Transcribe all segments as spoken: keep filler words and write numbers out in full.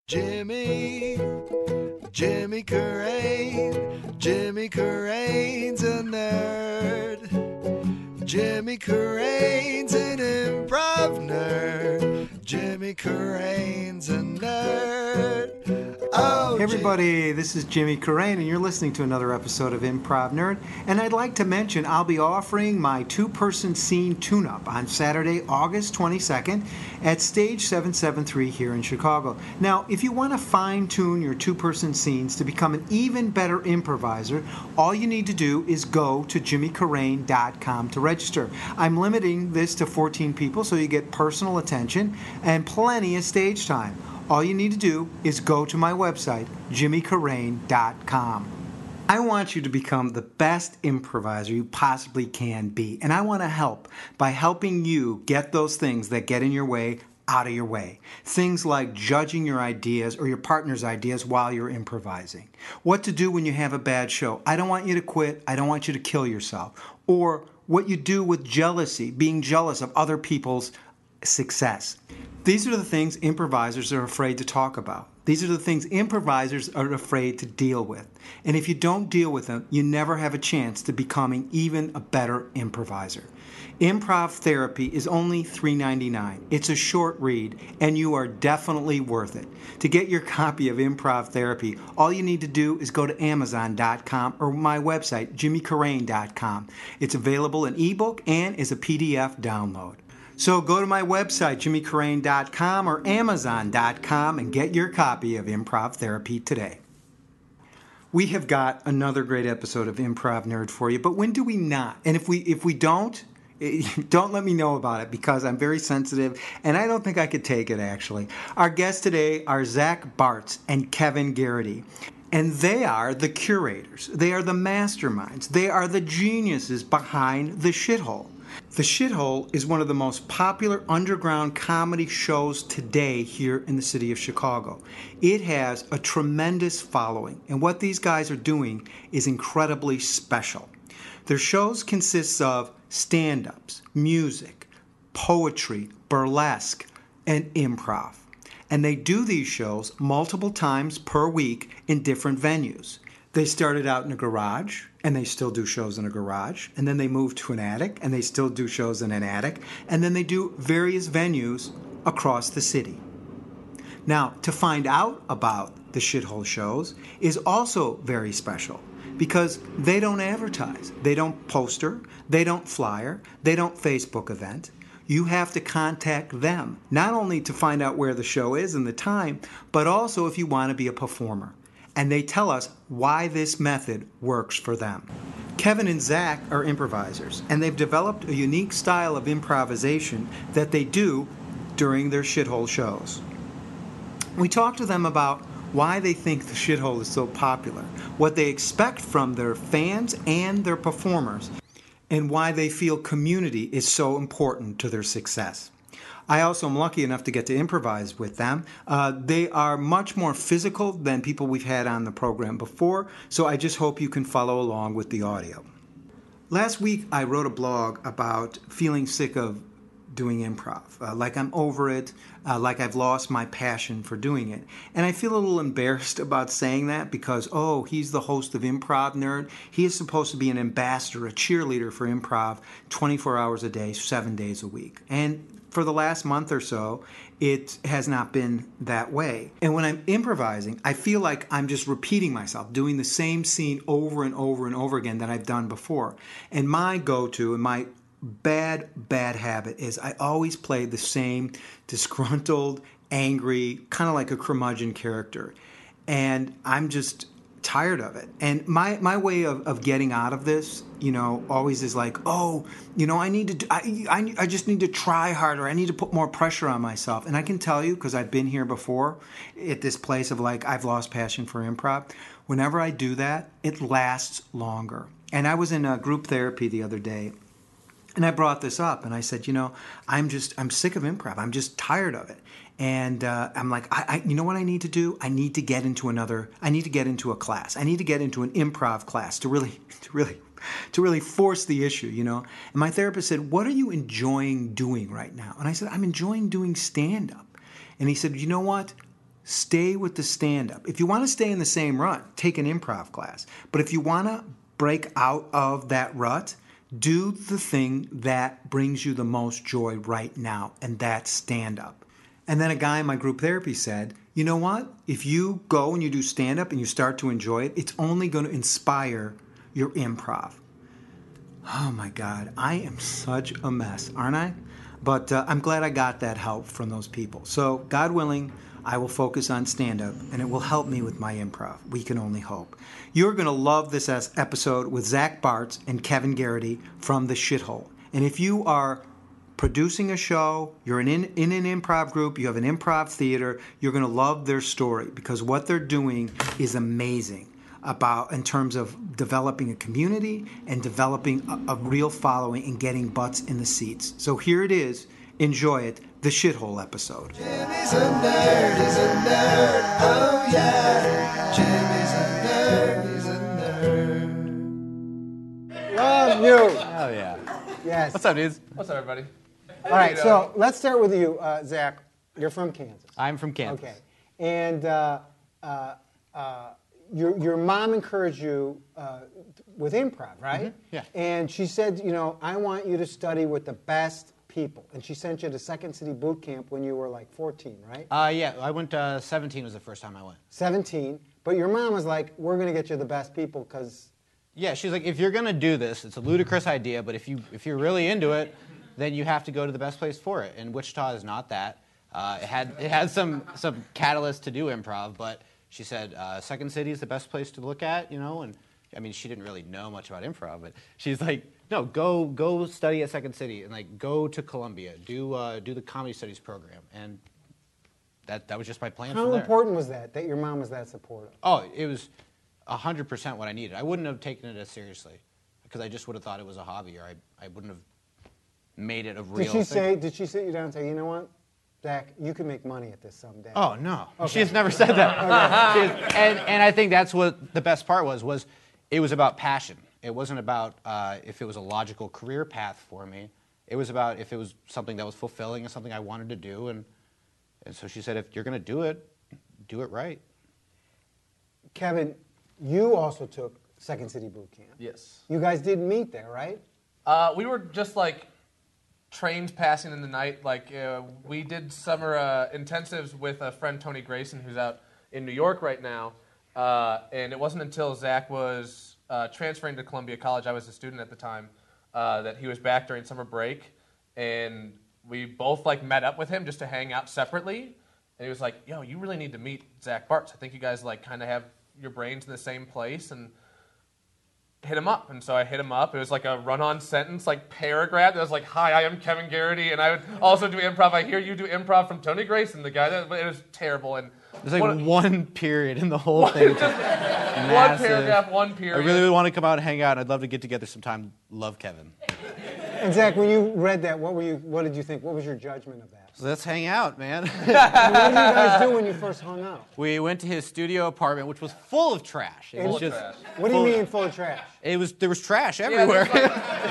Jimmy, Jimmy Carrane, Jimmy Carrane's a nerd. Jimmy Carrane's an improv nerd. Jimmy Carrane's a nerd. Oh, hey everybody, this is Jimmy Carrane, and you're listening to another episode of Improv Nerd. And I'd like to mention I'll be offering my two-person scene tune-up on Saturday, August twenty-second at Stage seven seventy-three here in Chicago. Now, if you want to fine-tune your two-person scenes to become an even better improviser, all you need to do is go to jimmy carrane dot com to register. I'm limiting this to fourteen people so you get personal attention and plenty of stage time. All you need to do is go to my website, jimmy carrane dot com. I want you to become the best improviser you possibly can be, and I want to help by helping you get those things that get in your way out of your way. Things like judging your ideas or your partner's ideas while you're improvising. What to do when you have a bad show. I don't want you to quit. I don't want you to kill yourself. Or what you do with jealousy, being jealous of other people's success. These are the things improvisers are afraid to talk about. These are the things improvisers are afraid to deal with. And if you don't deal with them, you never have a chance to becoming even a better improviser. Improv Therapy is only three dollars and ninety-nine cents. It's a short read, and you are definitely worth it. To get your copy of Improv Therapy, all you need to do is go to amazon dot com or my website, jimmy carrane dot com. It's available in ebook and as a P D F download. So go to my website, jimmy carrane dot com or amazon dot com and get your copy of Improv Therapy today. We have got another great episode of Improv Nerd for you, but when do we not? And if we if we don't, don't let me know about it because I'm very sensitive and I don't think I could take it actually. Our guests today are Zach Bartz and Kevin Garrity. And they are the curators. They are the masterminds. They are the geniuses behind The Shithole. The Shithole is one of the most popular underground comedy shows today here in the city of Chicago. It has a tremendous following, and what these guys are doing is incredibly special. Their shows consist of stand-ups, music, poetry, burlesque, and improv. And they do these shows multiple times per week in different venues. They started out in a garage, and they still do shows in a garage. And then they moved to an attic, and they still do shows in an attic. And then they do various venues across the city. Now, to find out about the Shithole shows is also very special because they don't advertise. They don't poster. They don't flyer. They don't Facebook event. You have to contact them, not only to find out where the show is and the time, but also if you want to be a performer. And they tell us why this method works for them. Kevin and Zach are improvisers, and they've developed a unique style of improvisation that they do during their Shithole shows. We talked to them about why they think the Shithole is so popular, what they expect from their fans and their performers, and why they feel community is so important to their success. I also am lucky enough to get to improvise with them. Uh, they are much more physical than people we've had on the program before, so I just hope you can follow along with the audio. Last week, I wrote a blog about feeling sick of doing improv, uh, like I'm over it, uh, like I've lost my passion for doing it. And I feel a little embarrassed about saying that because, oh, he's the host of Improv Nerd. He is supposed to be an ambassador, a cheerleader for improv twenty-four hours a day, seven days a week. And for the last month or so, it has not been that way. And when I'm improvising, I feel like I'm just repeating myself, doing the same scene over and over and over again that I've done before. And my go-to and my bad, bad habit is I always play the same disgruntled, angry, kind of like a curmudgeon character. And I'm just tired of it. And my, my way of, of getting out of this, you know, always is like, oh, you know, I need to, do, I, I, I just need to try harder. I need to put more pressure on myself. And I can tell you, because I've been here before at this place of like, I've lost passion for improv. Whenever I do that, it lasts longer. And I was in a group therapy the other day, and I brought this up, and I said, you know, I'm just, I'm sick of improv. I'm just tired of it. And uh, I'm like, I, I, you know what I need to do? I need to get into another, I need to get into a class. I need to get into an improv class to really, to really, to really force the issue, you know? And my therapist said, what are you enjoying doing right now? And I said, I'm enjoying doing stand-up. And he said, you know what? stay with the stand-up. If you want to stay in the same rut, take an improv class. But if you want to break out of that rut, do the thing that brings you the most joy right now, and that's stand-up. And then a guy in my group therapy said, you know what? If you go and you do stand-up and you start to enjoy it, it's only going to inspire your improv. Oh my God, I am such a mess, aren't I? But uh, I'm glad I got that help from those people. So, God willing, I will focus on stand-up, and it will help me with my improv. We can only hope. You're going to love this episode with Zach Bartz and Kevin Garrity from The Shithole. And if you are producing a show, you're in, in an improv group, you have an improv theater, you're going to love their story, because what they're doing is amazing about in terms of developing a community and developing a, a real following and getting butts in the seats. So here it is. Enjoy it. The Shithole episode. Jimmy's a nerd, he's a nerd, oh yeah. Jimmy's a nerd, he's a nerd. Love you. Oh, yeah. Yes. What's up, dudes? What's up, everybody? All right, so let's start with you, uh, Zach. You're from Kansas. I'm from Kansas. Okay. And uh, uh, uh, your, your mom encouraged you uh, with improv, right? Mm-hmm. Yeah. And she said, you know, I want you to study with the best people. And she sent you to Second City Boot Camp when you were like fourteen, right? Uh, yeah, I went, uh, seventeen was the first time I went. seventeen. But your mom was like, we're going to get you the best people because... Yeah, she's like, if you're going to do this, it's a ludicrous idea, but if, you, if you're really into it, then you have to go to the best place for it. And Wichita is not that. Uh, it had it had some, some catalyst to do improv, but she said uh, Second City is the best place to look at, you know, and I mean, she didn't really know much about improv, but she's like, no, go go study at Second City, and like go to Columbia, do uh, do the comedy studies program, and that that was just my plan. How from there. important was that, that your mom was that supportive? Oh, it was one hundred percent what I needed. I wouldn't have taken it as seriously, because I just would have thought it was a hobby, or I, I wouldn't have made it a real Did she thing. say? Did she sit you down and say, you know what, Zach, you can make money at this someday? Oh, no. Okay. She has never said that. She has- and, and I think that's what the best part was, was it was about passion. It wasn't about uh, if it was a logical career path for me. It was about if it was something that was fulfilling and something I wanted to do. And, and so she said, if you're going to do it, do it right. Kevin, you also took Second City Boot Camp. Yes. You guys did meet there, right? Uh, we were just like trains passing in the night. Like uh, we did summer uh, intensives with a friend, Tony Grayson, who's out in New York right now. Uh, and it wasn't until Zach was uh, transferring to Columbia College, I was a student at the time, uh, that he was back during summer break. And we both like met up with him just to hang out separately. And he was like, yo, you really need to meet Zach Bartz. I think you guys like kind of have your brains in the same place. And hit him up. And so I hit him up. It was like a run-on sentence, like paragraph. That was like, hi, I am Kevin Garrity, and I would also do improv. I hear you do improv from Tony Grayson, the guy that, but it was terrible. And There's like one, one period in the whole thing. just one paragraph, one period. I really would want to come out and hang out. I'd love to get together sometime. Love Kevin. And Zach, when you read that, what were you? What did you think? What was your judgment of that? So let's hang out, man. And what did you guys do when you first hung out? We went to his studio apartment, which was full of trash. It Full was of just trash. What do you full- mean full of trash? It was there was trash Yeah, everywhere. there's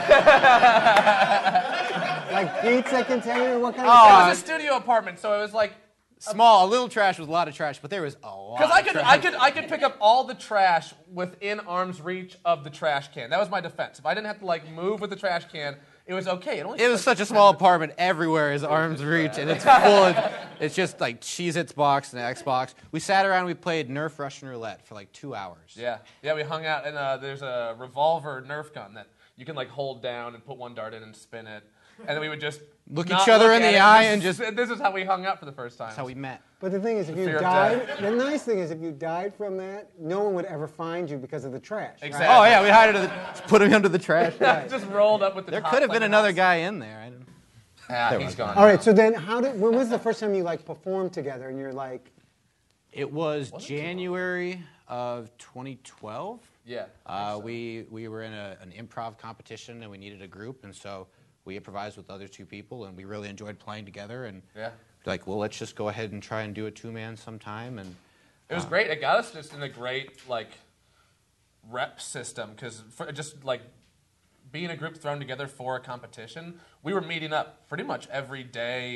like- Like pizza container? What kind Oh, of it was a studio apartment, so it was like, Small, a little trash was a lot of trash, but there was a lot. because I of could, trash. I could, I could pick up all the trash within arm's reach of the trash can. That was my defense. If I didn't have to like move with the trash can, it was okay. It, only It was took, like, such a ten small minutes. apartment. Everywhere is arm's reach, and it's full of. It's just like Cheez-Its box and Xbox. We sat around. We played Nerf Russian roulette for like two hours. Yeah, yeah, we hung out, and uh, there's a revolver Nerf gun that you can like hold down and put one dart in and spin it, and then we would just Look not each other look in at the it. eye This and is- just- This is how we hung out for the first time. That's how we met. But the thing is, if you Fear of died, death. the nice thing is if you died from that, no one would ever find you because of the trash. right? Exactly. Oh yeah, we hid under the, put him under the trash. just rolled up with the. There top could have like been a another mouse. guy in there. I didn't. Ah, he's gone. All right, so then how did, when was the first time you like performed together and you're like, It was Wasn't too long. January of twenty twelve. Yeah. Uh, we we were in a, an improv competition and we needed a group, and so we improvised with the other two people, and we really enjoyed playing together. And Yeah. like, well, let's just go ahead and try and do a two man sometime. And It was great. It got us just in a great like rep system because just like being a group thrown together for a competition, we were meeting up pretty much every day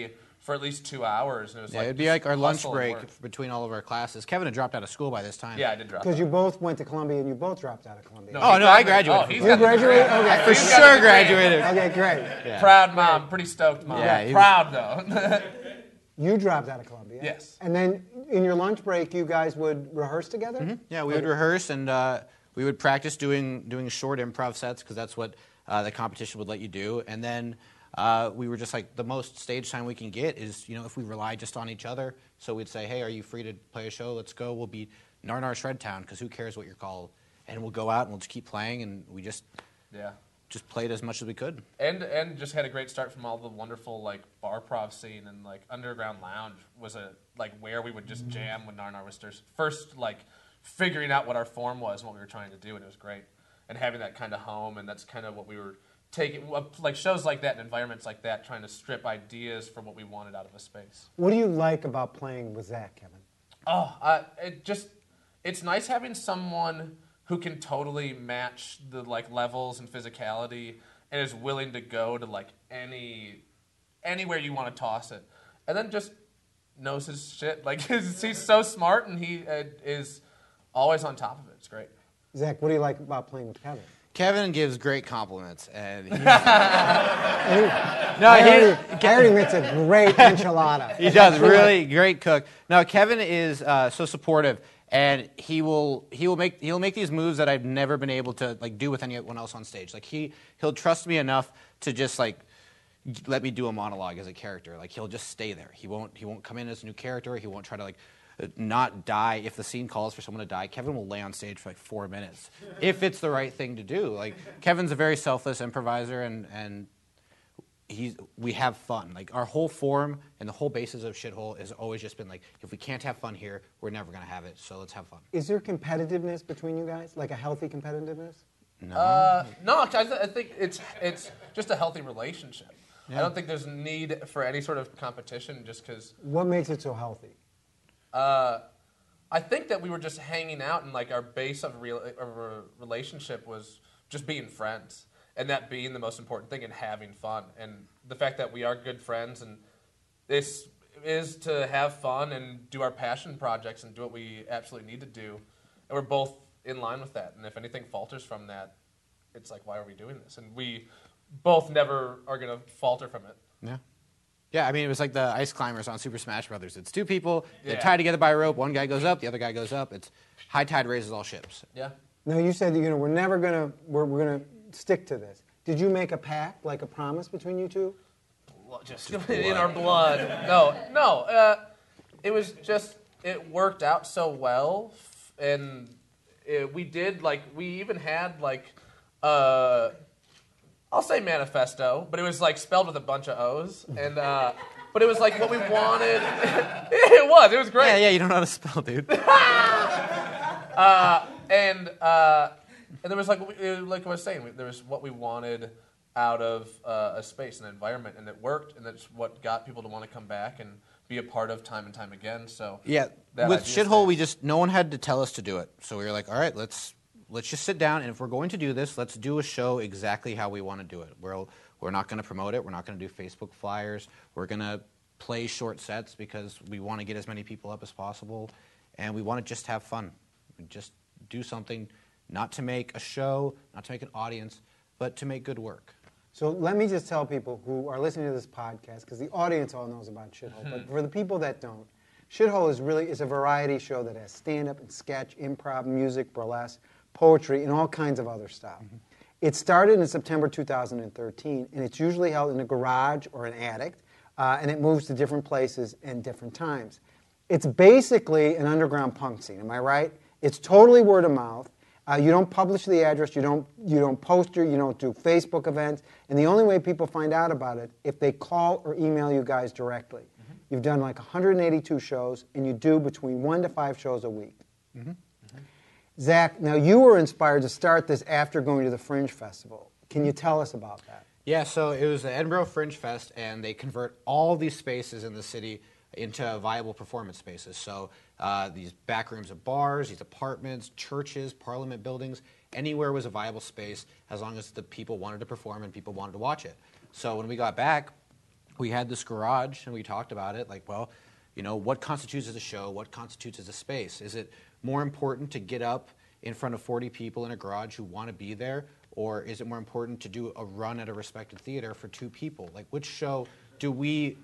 for at least two hours. And it was Yeah, like it'd be just like our lunch hustle and break work. between all of our classes. Kevin had dropped out of school by this time. Yeah, I did drop. Because out. you both went to Columbia and you both dropped out of Columbia. Oh, he no, I graduated. graduated Oh, from he's You got the graduated? degree. Okay. For He's got sure the degree. graduated. Okay, great. Yeah. Proud mom, pretty stoked mom. Yeah, he was- Proud though. You dropped out of Columbia. Yes. And then in your lunch break, you guys would rehearse together? Mm-hmm. Yeah, we would rehearse and uh, we would practice doing doing short improv sets because that's what uh, the competition would let you do. And then uh, we were just like, the most stage time we can get is, you know, if we rely just on each other. So we'd say, hey, are you free to play a show? Let's go. We'll be Narnar Shred Town because who cares what you're called? And we'll go out and we'll just keep playing, and we just Yeah. just played as much as we could. And and just had a great start from all the wonderful like bar prov scene, and like Underground Lounge was a like where we would just jam when Narnar was first, first like figuring out what our form was and what we were trying to do, and it was great. And having that kind of home, and that's kind of what we were taking, like shows like that and environments like that, trying to strip ideas for what we wanted out of a space. What do you like about playing with Zach, Kevin? Oh, uh, it just it's nice having someone who can totally match the like levels and physicality and is willing to go to like any anywhere you want to toss it, and then just knows his shit. Like he's, he's so smart, and he uh, is always on top of it. It's great. Zach, what do you like about playing with Kevin? Kevin gives great compliments, and he, I no, already, he, I already makes a great enchilada. he does really great cook. No, Kevin is uh, so supportive, and he will he will make he'll make these moves that I've never been able to like do with anyone else on stage. Like he he'll trust me enough to just like let me do a monologue as a character. Like he'll just stay there. He won't he won't come in as a new character. He won't try to like not die if the scene calls for someone to die. Kevin will lay on stage for like four minutes if it's the right thing to do. Like Kevin's a very selfless improviser, and and he's we have fun. Like our whole form and the whole basis of Shithole has always just been like, if we can't have fun here, we're never gonna have it. So let's have fun. Is there competitiveness between you guys? Like a healthy competitiveness? No. Uh, no, I, th- I think it's it's just a healthy relationship. Yeah. I don't think there's need for any sort of competition just because. What makes it so healthy? Uh, I think that we were just hanging out, and like our base of real of a relationship was just being friends, and that being the most important thing, and having fun, and the fact that we are good friends, and this is to have fun and do our passion projects and do what we absolutely need to do, and we're both in line with that. And if anything falters from that, it's like, why are we doing this? And we both never are gonna falter from it. Yeah. Yeah, I mean, it was like the ice climbers on Super Smash Brothers. It's two people, they're Yeah. tied together by a rope. One guy goes up, the other guy goes up. It's high tide raises all ships. Yeah. No, you said you know we're never gonna we're, we're gonna stick to this. Did you make a pact, like a promise between you two? Just in our blood. No, no. Uh, it was just it worked out so well, f- and it, we did like we even had like uh, I'll say manifesto, but it was like spelled with a bunch of O's, and uh, but it was like what we wanted. It was. It was great. Yeah, yeah, you don't know how to spell, dude. uh, and uh, and there was like what we- like I was saying, we- there was what we wanted out of uh, a space, an environment, and it worked, and that's what got people to want to come back and be a part of time and time again. So Yeah, that with idea Shithole, stays. we just, no one had to tell us to do it. So we were like, all right, let's let's just sit down, and if we're going to do this, let's do a show exactly how we want to do it. We're, we're not going to promote it. We're not going to do Facebook flyers. We're going to play short sets because we want to get as many people up as possible, and we want to just have fun. Just do something, not to make a show, not to make an audience, but to make good work. So let me just tell people who are listening to this podcast, because the audience all knows about Shithole, but for the people that don't, Shithole is really is a variety show that has stand-up and sketch, improv, music, burlesque, poetry, and all kinds of other stuff. Mm-hmm. It started in September two thousand thirteen, and it's usually held in a garage or an attic, uh, and it moves to different places and different times. It's basically an underground punk scene, am I right? It's totally word of mouth. Uh, you don't publish the address, you don't, you don't poster, you don't do Facebook events, and the only way people find out about it if they call or email you guys directly. Mm-hmm. You've done like one hundred eighty-two shows, and you do between one to five shows a week. Mm-hmm. Mm-hmm. Zach, now you were inspired to start this after going to the Fringe Festival. Can you tell us about that? Yeah, so it was the Edinburgh Fringe Fest, and they convert all these spaces in the city into viable performance spaces. So uh, these back rooms of bars, these apartments, churches, parliament buildings, anywhere was a viable space as long as the people wanted to perform and people wanted to watch it. So when we got back, we had this garage and we talked about it. Like, well, you know, what constitutes as a show? What constitutes as a space? Is it more important to get up in front of forty people in a garage who want to be there, or is it more important to do a run at a respected theater for two people? Like, which show do we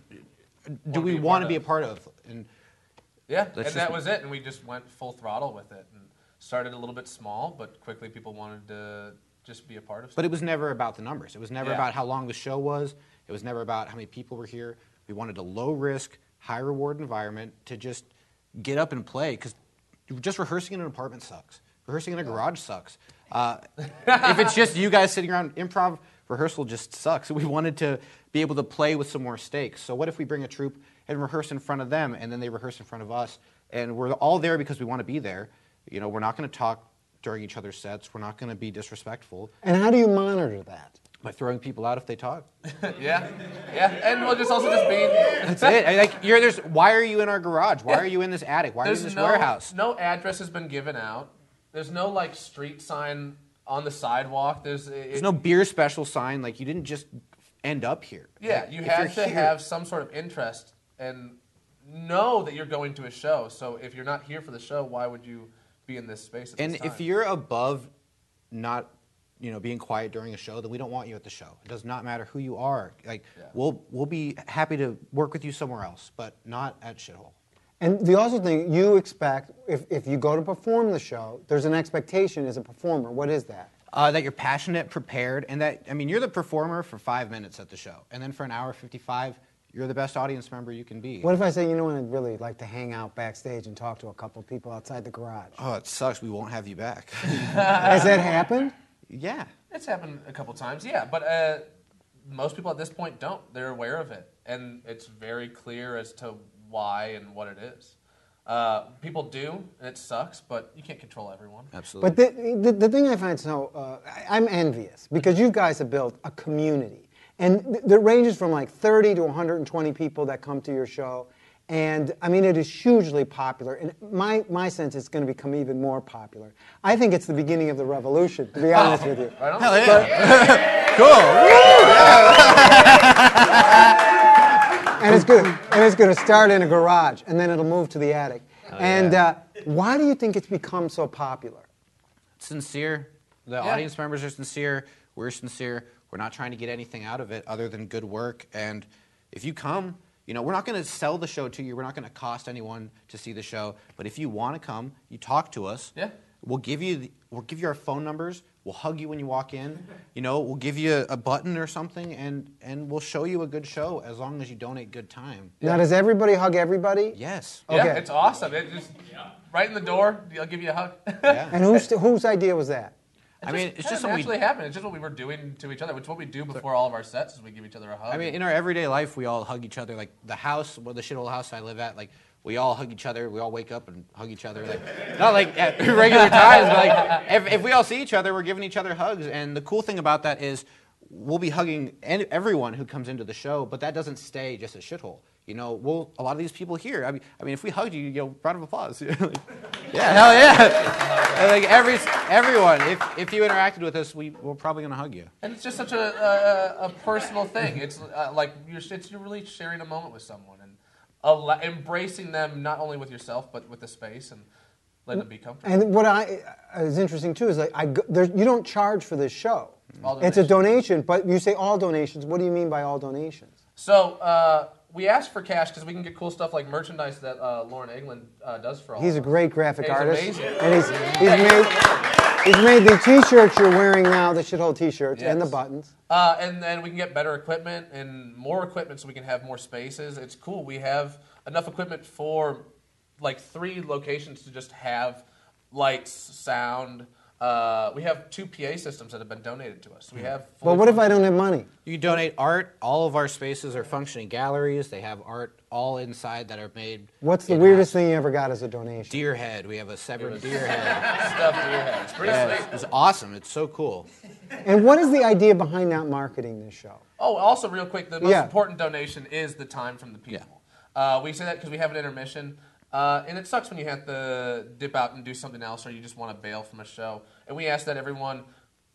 do we want to be a part of? And yeah, and just, that was it. And we just went full throttle with it and started a little bit small, but quickly people wanted to just be a part of. But it was never about the numbers. It was never Yeah. about how long the show was. It was never about how many people were here. We wanted a low risk, high reward environment to just get up and play, because just rehearsing in an apartment sucks. Rehearsing in a garage sucks. Uh, if it's just you guys sitting around, improv rehearsal just sucks. We wanted to be able to play with some more stakes. So what if we bring a troupe and rehearse in front of them, and then they rehearse in front of us, and we're all there because we want to be there. You know, we're not going to talk during each other's sets. We're not going to be disrespectful. And how do you monitor that? By throwing people out if they talk. yeah, yeah, and we'll just also just be. That's it. I mean, like, you're there's. Why are you in our garage? Why Yeah. are you in this attic? Why are you in There's this no, warehouse? No address has been given out. There's no like street sign on the sidewalk. There's it, There's no beer special sign. Like, you didn't just end up here. Yeah, Like, you if have you're to here- have some sort of interest and know that you're going to a show. So if you're not here for the show, why would you be in this space at And this if time? you're above not, you know, being quiet during a show, then we don't want you at the show. It does not matter who you are. Like, Yeah. we'll we'll be happy to work with you somewhere else, but not at Shithole. And the also thing you expect, if, if you go to perform the show, there's an expectation as a performer. What is that? Uh, that you're passionate, prepared, and that, I mean, you're the performer for five minutes at the show, and then for an hour fifty-five, you're the best audience member you can be. What if I say, you know what, I'd really like to hang out backstage and talk to a couple people outside the garage? Oh, it sucks. We won't have you back. Has that happened? Yeah. It's happened a couple times, yeah. But uh, most people at this point don't. They're aware of it, and it's very clear as to why and what it is. Uh, people do, and it sucks, but you can't control everyone. Absolutely. But the, the, the thing I find so, uh, I, I'm envious because you guys have built a community. And th- that ranges from like thirty to one hundred twenty people that come to your show. And I mean, it is hugely popular. And my, my sense is going to become even more popular. I think it's the beginning of the revolution, to be honest with you. Right on? Hell yeah. Cool. And it's good. And it's going to start in a garage, and then it'll move to the attic. and yeah. uh, why do you think it's become so popular? Sincere. The Yeah. audience members are sincere. We're sincere. We're not trying to get anything out of it other than good work. And if you come, you know, we're not going to sell the show to you. We're not going to cost anyone to see the show. But if you want to come, you talk to us. Yeah. We'll give you the, we'll give you our phone numbers. We'll hug you when you walk in. You know, we'll give you a, a button or something, and and we'll show you a good show as long as you donate good time. Now, does everybody hug everybody? Yes. Yeah, Okay. it's awesome. It just right in the door. I'll give you a hug. Yeah. And whose, whose idea was that? I mean, it's kinda just something we. naturally happened. It's just what we were doing to each other. It's what we do before all of our sets. Is we give each other a hug. I mean, in our everyday life, we all hug each other. Like the house, well, the shithole house I live at, like we all hug each other. We all wake up and hug each other. Like not like at regular times, but like if, if we all see each other, we're giving each other hugs. And the cool thing about that is we'll be hugging any, everyone who comes into the show, but that doesn't stay just a shithole. You know, we'll a lot of these people here. I mean, I mean, if we hugged you, you know, round of applause. Like, yeah, hell yeah. And like every everyone, if if you interacted with us, we we're probably gonna hug you. and it's just such a a, a personal thing. It's uh, like you're it's you're really sharing a moment with someone and al- embracing them not only with yourself but with the space and letting them be comfortable. And what I uh, is interesting too is like I go, there's, you don't charge for this show. All It's a donations. donation, but you say all donations. What do you mean by all donations? So uh, we asked for cash because we can get cool stuff like merchandise that uh, Lauren Egland uh, does for all. He's a of us. great graphic He's artist, amazing. and he's he's made he's made the T-shirts you're wearing now, the shithole T-shirts, and the Yes. buttons. Uh, and then we can get better equipment and more equipment so we can have more spaces. It's cool. We have enough equipment for like three locations to just have lights, sound. Uh, we have two P A systems that have been donated to us. We have. But fully what if I functioning- don't have money? You can donate art. All of our spaces are functioning galleries. They have art all inside that are made. What's the in-house. weirdest thing you ever got as a donation? Deer head. We have a severed was- deer head. stuff to your head? It's pretty Yeah, sweet. it's awesome. It's so cool. And what is the idea behind not marketing this show? Oh, also, real quick, the most Yeah. important donation is the time from the people. Uh, we say that because we have an intermission, uh, and it sucks when you have to dip out and do something else, or you just want to bail from a show. And we ask that everyone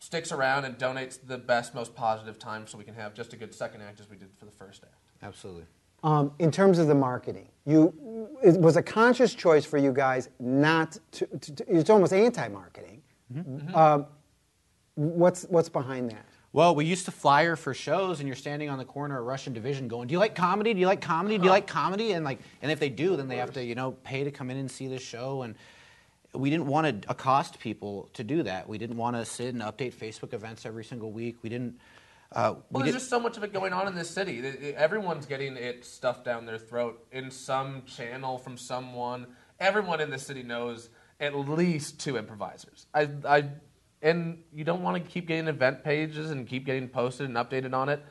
sticks around and donates the best, most positive time so we can have just a good second act as we did for the first act. Absolutely. Um, in terms of the marketing, you it was a conscious choice for you guys not to. to, to it's almost anti-marketing. Mm-hmm. Um, what's what's behind that? Well, we used to flyer for shows, and you're standing on the corner of Russian Division, going, "Do you like comedy? Do you like comedy? Do you like comedy?" And like, and if they do, then they have to, you know, pay to come in and see the show. And we didn't want to accost people to do that. We didn't want to sit and update Facebook events every single week. We didn't. Uh, well, we there's just so much of it going on in this city. Everyone's getting it stuffed down their throat in some channel from someone. Everyone in this city knows at least two improvisers. I, I, and you don't want to keep getting event pages and keep getting posted and updated on it.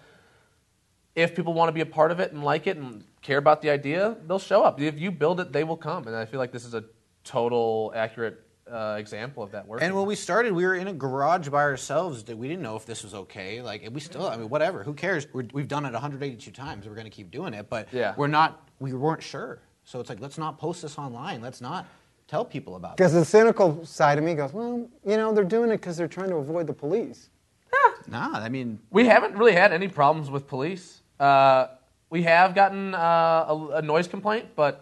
If people want to be a part of it and like it and care about the idea, they'll show up. If you build it, they will come. And I feel like this is a total accurate Uh, example of that work. And when we started, we were in a garage by ourselves. That we didn't know if this was okay. Like, and we still, I mean, whatever. Who cares? We're, we've done it one hundred eighty-two times. We're going to keep doing it, but yeah. we're not. We weren't sure. So it's like, let's not post this online. Let's not tell people about it. Because the cynical side of me goes, well, you know, they're doing it because they're trying to avoid the police. Nah, I mean, we haven't really had any problems with police. Uh, we have gotten uh, a, a noise complaint, but.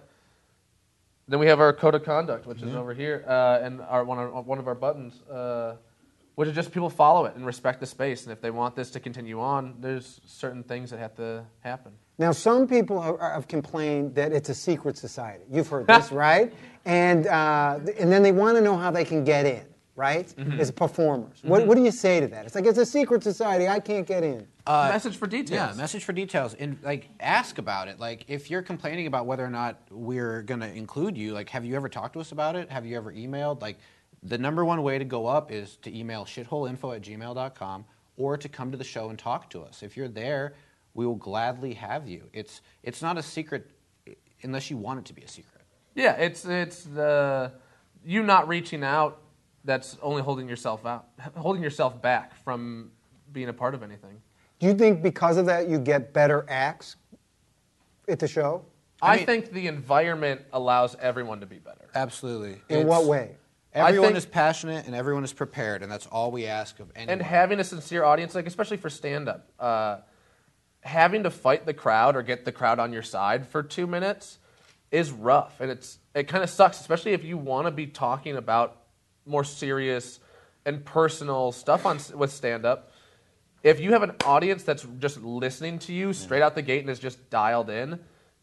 Then we have our code of conduct, which is yeah. over here, uh, and our one of, one of our buttons, uh, which is just people follow it and respect the space. And if they want this to continue on, there's certain things that have to happen. Now, some people have, have complained that it's a secret society. You've heard this, right? And uh, and then they want to know how they can get in, right? Mm-hmm. As performers. Mm-hmm. What, what do you say to that? It's like, it's a secret society. I can't get in. Uh, message for details. Yeah, message for details. And, like, ask about it. Like, if you're complaining about whether or not we're going to include you, like, have you ever talked to us about it? Have you ever emailed? Like, the number one way to go up is to email shitholeinfo at gmail dot com or to come to the show and talk to us. If you're there, we will gladly have you. It's it's not a secret unless you want it to be a secret. Yeah, it's it's the you not reaching out that's only holding yourself out, holding yourself back from being a part of anything. Do you think because of that you get better acts at the show? I, I mean, think the environment allows everyone to be better. Absolutely. In It's, what way? Everyone think, is passionate and everyone is prepared, and that's all we ask of anyone. And having a sincere audience, like especially for stand-up, uh, having to fight the crowd or get the crowd on your side for two minutes is rough, and it's it kind of sucks, especially if you want to be talking about more serious and personal stuff on with stand-up. If you have an audience that's just listening to you straight out the gate and is just dialed in,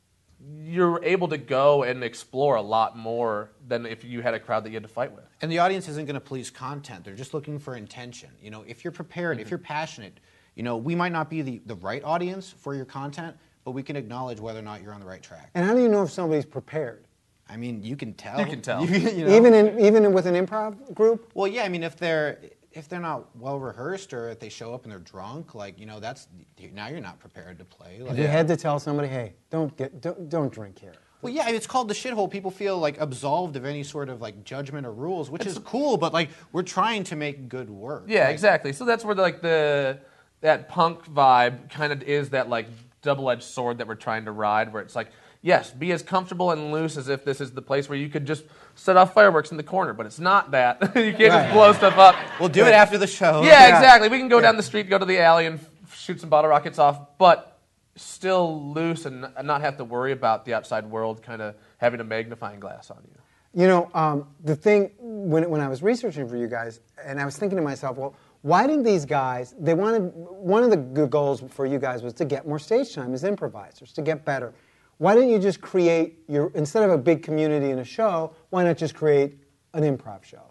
you're able to go and explore a lot more than if you had a crowd that you had to fight with. And the audience isn't going to police content. They're just looking for intention. You know, if you're prepared, mm-hmm. if you're passionate, you know, we might not be the, the right audience for your content, but we can acknowledge whether or not you're on the right track. And how do you know if somebody's prepared? I mean, you can tell. You can tell. you, you know? Even in even in, with an improv group? Well, yeah. I mean, if they're if they're not well rehearsed or if they show up and they're drunk, like, you know, that's now you're not prepared to play. Like, If you had to tell somebody, hey, don't get don't don't drink here. Well, yeah, it's called the shithole. People feel like absolved of any sort of like judgment or rules, which it's, is cool. But like, we're trying to make good work. Yeah, like, exactly. So that's where the, like the that punk vibe kind of is that like double-edged sword that we're trying to ride, where it's like, yes, be as comfortable and loose as if this is the place where you could just set off fireworks in the corner, but it's not that. You can't Right. just blow stuff up. We'll do it after the show. Yeah, Yeah. exactly. We can go down the street, go to the alley, and f- shoot some bottle rockets off, but still loose and n- not have to worry about the outside world kind of having a magnifying glass on you. You know, um, the thing, when, when I was researching for you guys, and I was thinking to myself, well, why didn't these guys, they wanted, one of the good goals for you guys was to get more stage time as improvisers, to get better. Why didn't you just create your, instead of a big community in a show, why not just create an improv show?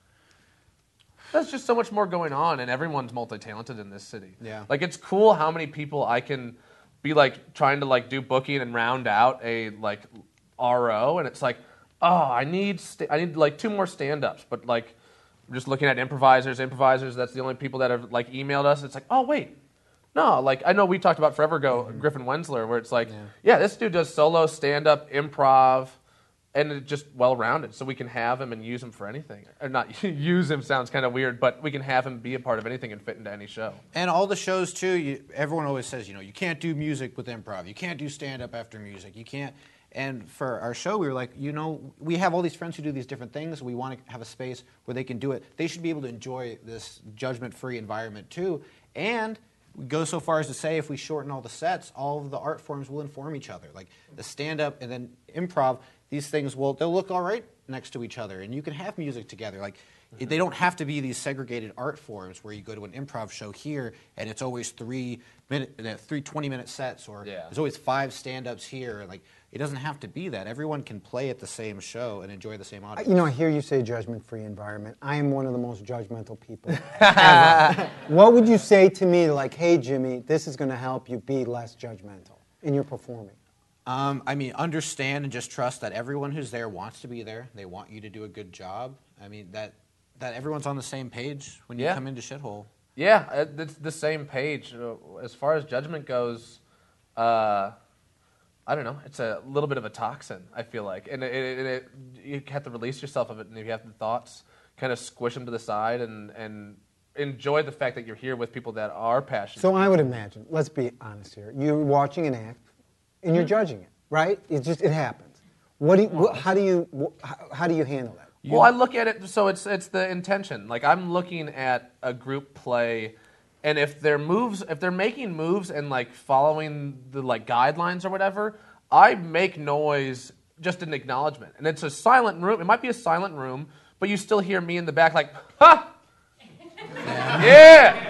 There's just so much more going on, and everyone's multi-talented in this city. Yeah. Like, it's cool how many people I can be, like, trying to, like, do booking and round out a, like, R O, and it's like, oh, I need, st- I need like, two more stand-ups, but, like, I'm just looking at improvisers, improvisers, that's the only people that have, like, emailed us. It's like, oh, wait. No, like, I know we talked about forever ago, mm-hmm. Griffin Wensler, where it's like, yeah. yeah, this dude does solo, stand-up, improv, and it's just well-rounded, so we can have him and use him for anything. Or not use him sounds kind of weird, but we can have him be a part of anything and fit into any show. And all the shows, too, you, everyone always says, you know, you can't do music with improv. You can't do stand-up after music. You can't. And for our show, we were like, you know, we have all these friends who do these different things. We want to have a space where they can do it. They should be able to enjoy this judgment-free environment too. And we go so far as to say if we shorten all the sets, all of the art forms will inform each other. Like the stand-up and then improv, these things will they'll look all right next to each other, and you can have music together. Like mm-hmm. they don't have to be these segregated art forms where you go to an improv show here and it's always three minute, three twenty-minute sets, or yeah. there's always five stand-ups here. Like it doesn't have to be that. Everyone can play at the same show and enjoy the same audience. You know, I hear you say judgment-free environment. I am one of the most judgmental people ever. What would you say to me like, hey, Jimmy, this is going to help you be less judgmental in your performing? Um, I mean, understand and just trust that everyone who's there wants to be there. They want you to do a good job. I mean, that that everyone's on the same page when you yeah. come into Shithole. Yeah, it's the same page. As far as judgment goes, uh, I don't know. It's a little bit of a toxin, I feel like. And it, it, it, you have to release yourself of it, and if you have the thoughts, kind of squish them to the side and, and enjoy the fact that you're here with people that are passionate. So I would imagine, let's be honest here, you're watching an act, and you're judging it, right? It just, it happens. What do you, what, how do you, how, how do you handle that? Well, I look at it, so it's it's the intention. Like, I'm looking at a group play, and if they're moves, if they're making moves and like following the like guidelines or whatever, I make noise just an acknowledgement. And it's a silent room. It might be a silent room, but you still hear me in the back like, ha! Yeah!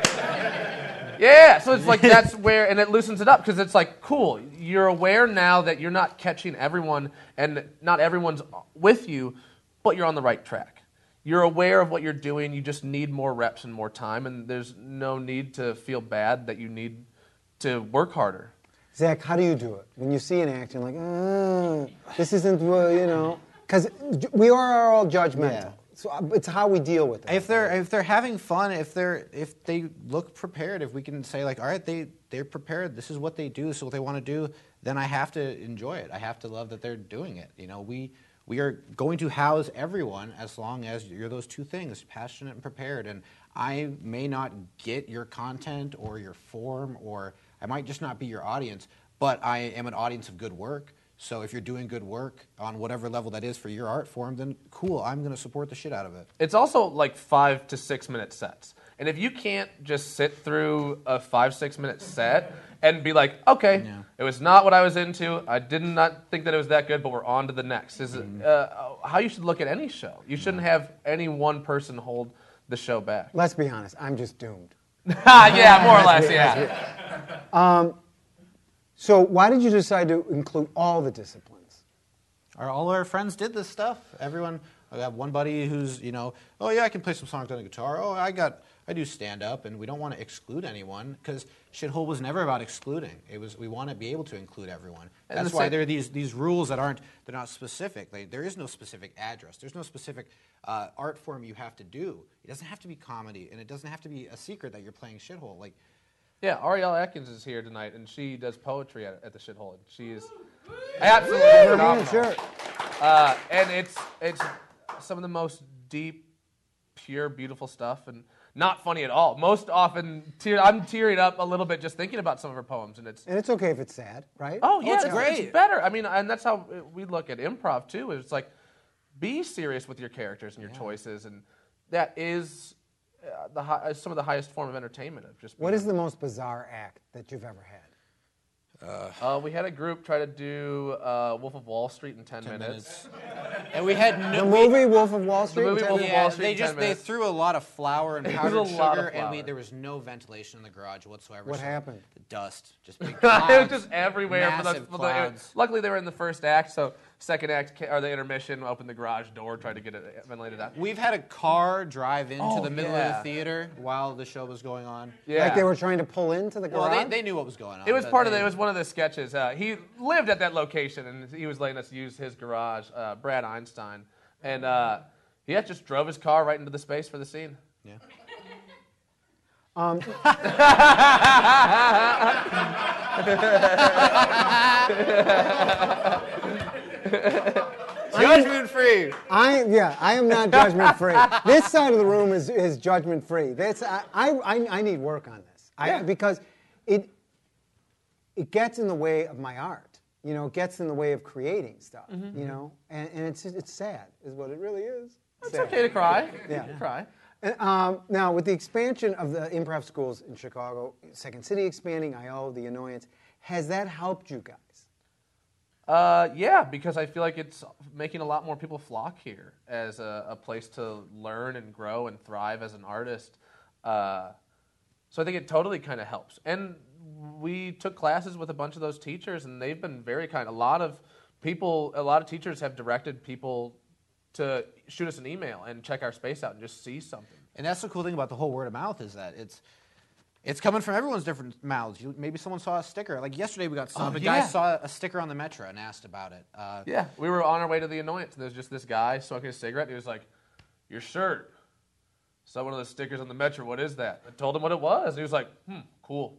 Yeah! So it's like that's where, and it loosens it up because it's like, cool, you're aware now that you're not catching everyone and not everyone's with you, but you're on the right track. You're aware of what you're doing. You just need more reps and more time, and there's no need to feel bad that you need to work harder. Zach, how do you do it? When you see an act, you're like, uh, this isn't, well, you know, because we are all judgmental. Yeah. So it's how we deal with it. If they're if they're having fun, if they're if they look prepared, if we can say like, all right, they they're prepared. This is what they do. This is what they want to do. Then I have to enjoy it. I have to love that they're doing it. You know, we. We are going to house everyone as long as you're those two things, passionate and prepared. And I may not get your content or your form, or I might just not be your audience, but I am an audience of good work. So if you're doing good work on whatever level that is for your art form, then cool, I'm going to support the shit out of it. It's also like five to six minute sets. And if you can't just sit through a five, six minute set and be like, okay, Yeah. it was not what I was into. I did not think that it was that good, but we're on to the next. Is Mm-hmm. uh, how you should look at any show. You shouldn't have any one person hold the show back. Let's be honest, I'm just doomed. Yeah, more or less, yeah. So why did you decide to include all the disciplines? Our, all our friends did this stuff. Everyone, I have one buddy who's, you know, oh yeah, I can play some songs on the guitar. Oh, I got, I do stand up, and we don't want to exclude anyone because Shithole was never about excluding. It was we want to be able to include everyone. And That's the why same- there are these these rules that aren't they're not specific. Like, there is no specific address. There's no specific uh, art form you have to do. It doesn't have to be comedy, and it doesn't have to be a secret that you're playing Shithole. Like. Yeah, Arielle Atkins is here tonight, and she does poetry at, at the Shithole. And she is absolutely phenomenal. Sure. Uh, and it's it's some of the most deep, pure, beautiful stuff, and not funny at all. Most often, tear, I'm tearing up a little bit just thinking about some of her poems, and it's And it's okay if it's sad, right? oh yeah, it's it's, great. it's better. I mean, and that's how we look at improv too. It's like be serious with your characters and your choices, and that is. Uh, the high, some of the highest form of entertainment. Of just What being- is the most bizarre act that you've ever had? Uh, we had a group try to do uh, Wolf of Wall Street in ten, ten minutes. And we had no. The we- movie Wolf of Wall Street? movie in Wolf ten of Yeah, Wall Street they in just ten they minutes. threw a lot of flour and It was powdered a lot sugar, of and we, flour. there was no ventilation in the garage whatsoever. What so happened? The dust, just big It clouds, was just everywhere. For the, massive for the, clouds. luckily, they were in the first act, so second act ca- or the intermission, opened the garage door, tried to get it ventilated out. We've had a car drive into Oh, the middle of yeah. the theater while the show was going on. Yeah, Like they were trying to pull into the garage? Well, they, they knew what was going on. it was but part of the, they- it was one of the sketches. Uh, he lived at that location, and he was letting us use his garage. Uh, Brad Einstein, and uh, he had just drove his car right into the space for the scene. Yeah. Um, Judgment free. I yeah, I am not judgment free. This side of the room is, is judgment free. That's I, I I need work on this. I, Yeah. because it it gets in the way of my art. you know, gets in the way of creating stuff, you know, and, and it's it's sad, is what it really is. It's Sad. okay to cry. Yeah. You can cry. And, um, now, with the expansion of the improv schools in Chicago, Second City expanding, I O, The Annoyance, has that helped you guys? Uh, yeah, because I feel like it's making a lot more people flock here as a, a place to learn and grow and thrive as an artist. Uh, so I think it totally kind of helps. And we took classes with a bunch of those teachers, and they've been very kind. A lot of people, a lot of teachers have directed people to shoot us an email and check our space out and just see something. And that's the cool thing about the whole word of mouth is that it's it's coming from everyone's different mouths. You, maybe someone saw a sticker. Like yesterday, we got some. Oh, a yeah. guy saw a sticker on the Metro and asked about it. Uh, Yeah, we were on our way to the Annoyance, and there's just this guy smoking a cigarette, and he was like, "Your shirt. Saw one of those stickers on the Metro. What is that?" I told him what it was, and he was like, "Hmm, cool."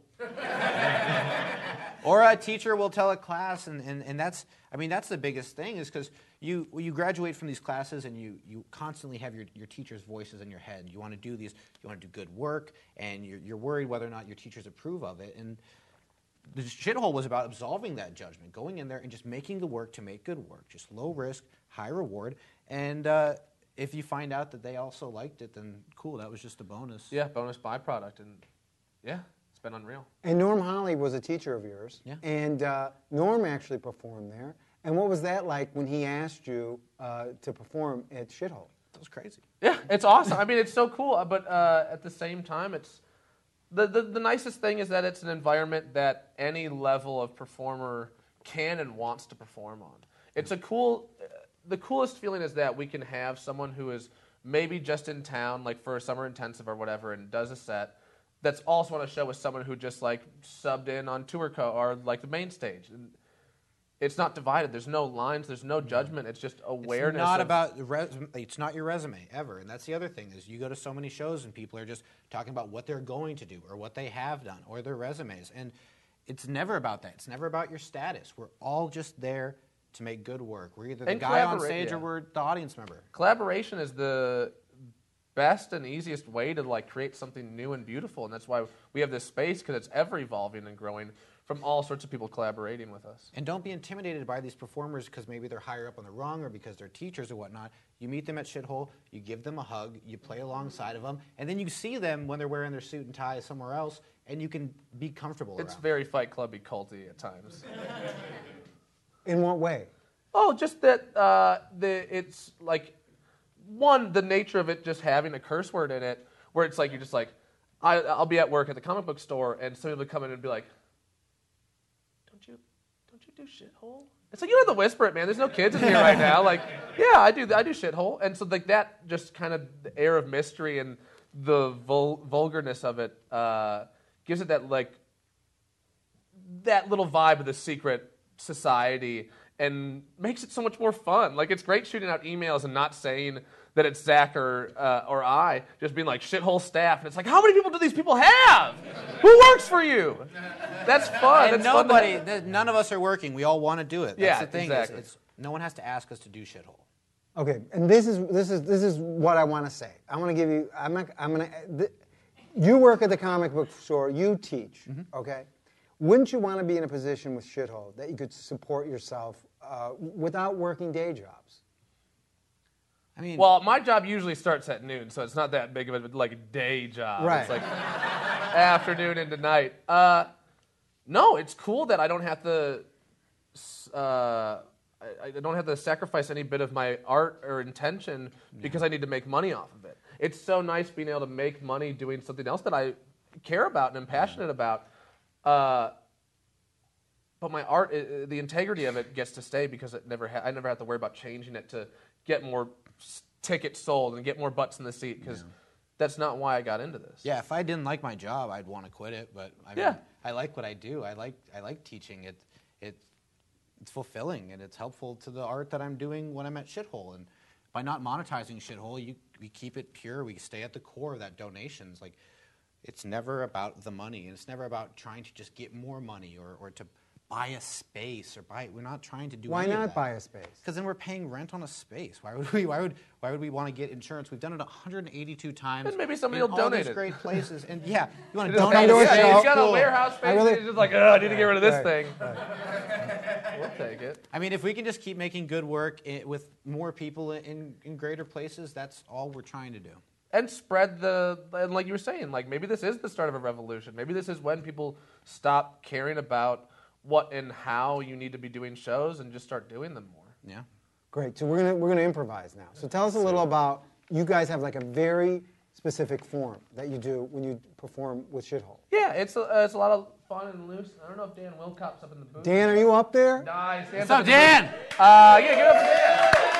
Or a teacher will tell a class, and, and, and that's, I mean, that's the biggest thing is because you you graduate from these classes and you, you constantly have your, your teachers' voices in your head. You want to do these, you want to do good work, and you're, you're worried whether or not your teachers approve of it. And the shithole was about absolving that judgment, going in there and just making the work to make good work, just low risk, high reward. And uh, if you find out that they also liked it, then cool, that was just a bonus. Yeah, bonus byproduct, and yeah, it's been unreal. And Norm Holly was a teacher of yours. Yeah. And uh, Norm actually performed there. And what was that like when he asked you uh, to perform at Shithole? That was crazy. Yeah, it's awesome. I mean, it's so cool, but uh, at the same time, it's the, the the nicest thing is that it's an environment that any level of performer can and wants to perform on. It's a cool. Uh, the coolest feeling is that we can have someone who is maybe just in town, like for a summer intensive or whatever, and does a set. That's also on a show with someone who just like subbed in on tour co or like the main stage. And it's not divided. There's no lines. There's no judgment. It's just awareness. It's not of, about the res- It's not your resume ever, and that's the other thing is you go to so many shows and people are just talking about what they're going to do or what they have done or their resumes, and it's never about that. It's never about your status. We're all just there to make good work. We're either the And guy on collaborate, stage yeah. or we're the audience member. collaboration is the best and easiest way to like create something new and beautiful, and that's why we have this space because it's ever evolving and growing from all sorts of people collaborating with us. And don't be intimidated by these performers because maybe they're higher up on the rung or because they're teachers or whatnot. You meet them at Shithole, you give them a hug, you play alongside of them, and then you see them when they're wearing their suit and tie somewhere else, and you can be comfortable It's around. very Fight Clubby culty at times. In what way? Oh, just that uh, the it's like one the nature of it just having a curse word in it, where it's like you're just like I, I'll be at work at the comic book store and somebody will come in and be like, "Don't you, don't you do Shithole?" It's like you don't have to whisper it, man. There's no kids in here right now. Like, yeah, I do. I do Shithole, and so like that just kind of the air of mystery and the vul- vulgarness of it uh, gives it that like that little vibe of the secret society and makes it so much more fun. Like, it's great shooting out emails and not saying that it's Zach or uh, or I, just being like, shithole staff. And it's like, how many people do these people have? Who works for you? That's fun. And That's fun to nobody, have. th- none of us are working. We all want to do it. That's Yeah, the thing. exactly. Is it's, no one has to ask us to do Shithole. Okay, and this is this is this is what I want to say. I want to give you. I'm not, I'm gonna. Th- you work at the comic book store. You teach. Okay, wouldn't you want to be in a position with Shithole that you could support yourself uh, without working day jobs? I mean, Well, my job usually starts at noon, so it's not that big of a like a day job. Right. It's like afternoon into night. Uh, no, it's cool that I don't have to. Uh, I, I don't have to sacrifice any bit of my art or intention because I need to make money off of it. It's so nice being able to make money doing something else that I care about and am passionate about. Uh, but my art, i- the integrity of it gets to stay because it never ha- I never have to worry about changing it to get more s- tickets sold and get more butts in the seat because that's not why I got into this. yeah, if I didn't like my job, I'd want to quit it. But I mean, Yeah. I like what I do. I like I like teaching. It it it's fulfilling and it's helpful to the art that I'm doing when I'm at Shithole. And by not monetizing Shithole, you we keep it pure. We stay at the core of that donations. Like, it's never about the money, and it's never about trying to just get more money or or to buy a space or buy. We're not trying to do. Why any of not that. buy a space? Because then we're paying rent on a space. Why would we? Why would? Why would we want to get insurance? We've done it one hundred eighty-two times. And maybe somebody in will all donate these it. great places. And yeah, you want to Just donate? come to it? a yeah, show. he's got Cool. a warehouse space. I really- and he's just like, oh, I need to get rid of this Right. thing. We'll take it. I mean, if we can just keep making good work i- with more people in, in greater places, that's all we're trying to do. And spread the, and like you were saying, like maybe this is the start of a revolution. Maybe this is when people stop caring about what and how you need to be doing shows and just start doing them more. Yeah. Great. So we're gonna we're gonna improvise now. So tell us a little about. You guys have like a very specific form that you do when you perform with Shithole. Yeah, it's a, uh, it's a lot of fun and loose. I don't know if Dan Wilcox up in the booth. Dan, are you up there? Nice. What's up, Dan? Uh, yeah, get up for Dan.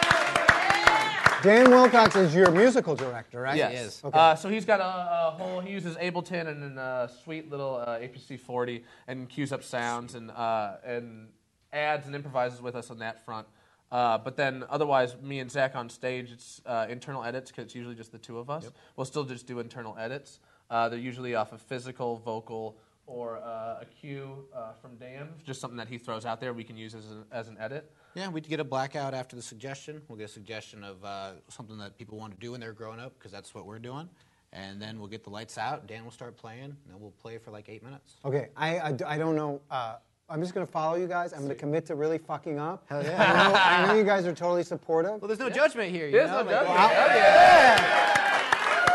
Dan Wilcox is your musical director, right? Yes. He is. Okay. Uh, so he's got a, a whole. He uses Ableton and a sweet little uh, A P C forty and cues up sounds and uh, and adds and improvises with us on that front. Uh, but then otherwise, me and Zach on stage, it's uh, internal edits because it's usually just the two of us. Yep. We'll still just do internal edits. Uh, they're usually off of physical, vocal, or uh, a cue uh, from Dan, just something that he throws out there we can use as an, as an edit. Yeah, we'd get a blackout after the suggestion. We'll get a suggestion of uh, something that people want to do when they're growing up, because that's what we're doing. And then we'll get the lights out. Dan will start playing, and then we'll play for like eight minutes. Okay. I I, I don't know. Uh, I'm just gonna follow you guys. I'm gonna commit to really fucking up. Hell yeah. I know, I know you guys are totally supportive. Well, there's no judgment here. You There's know? no Like, judgment. well, Hell yeah.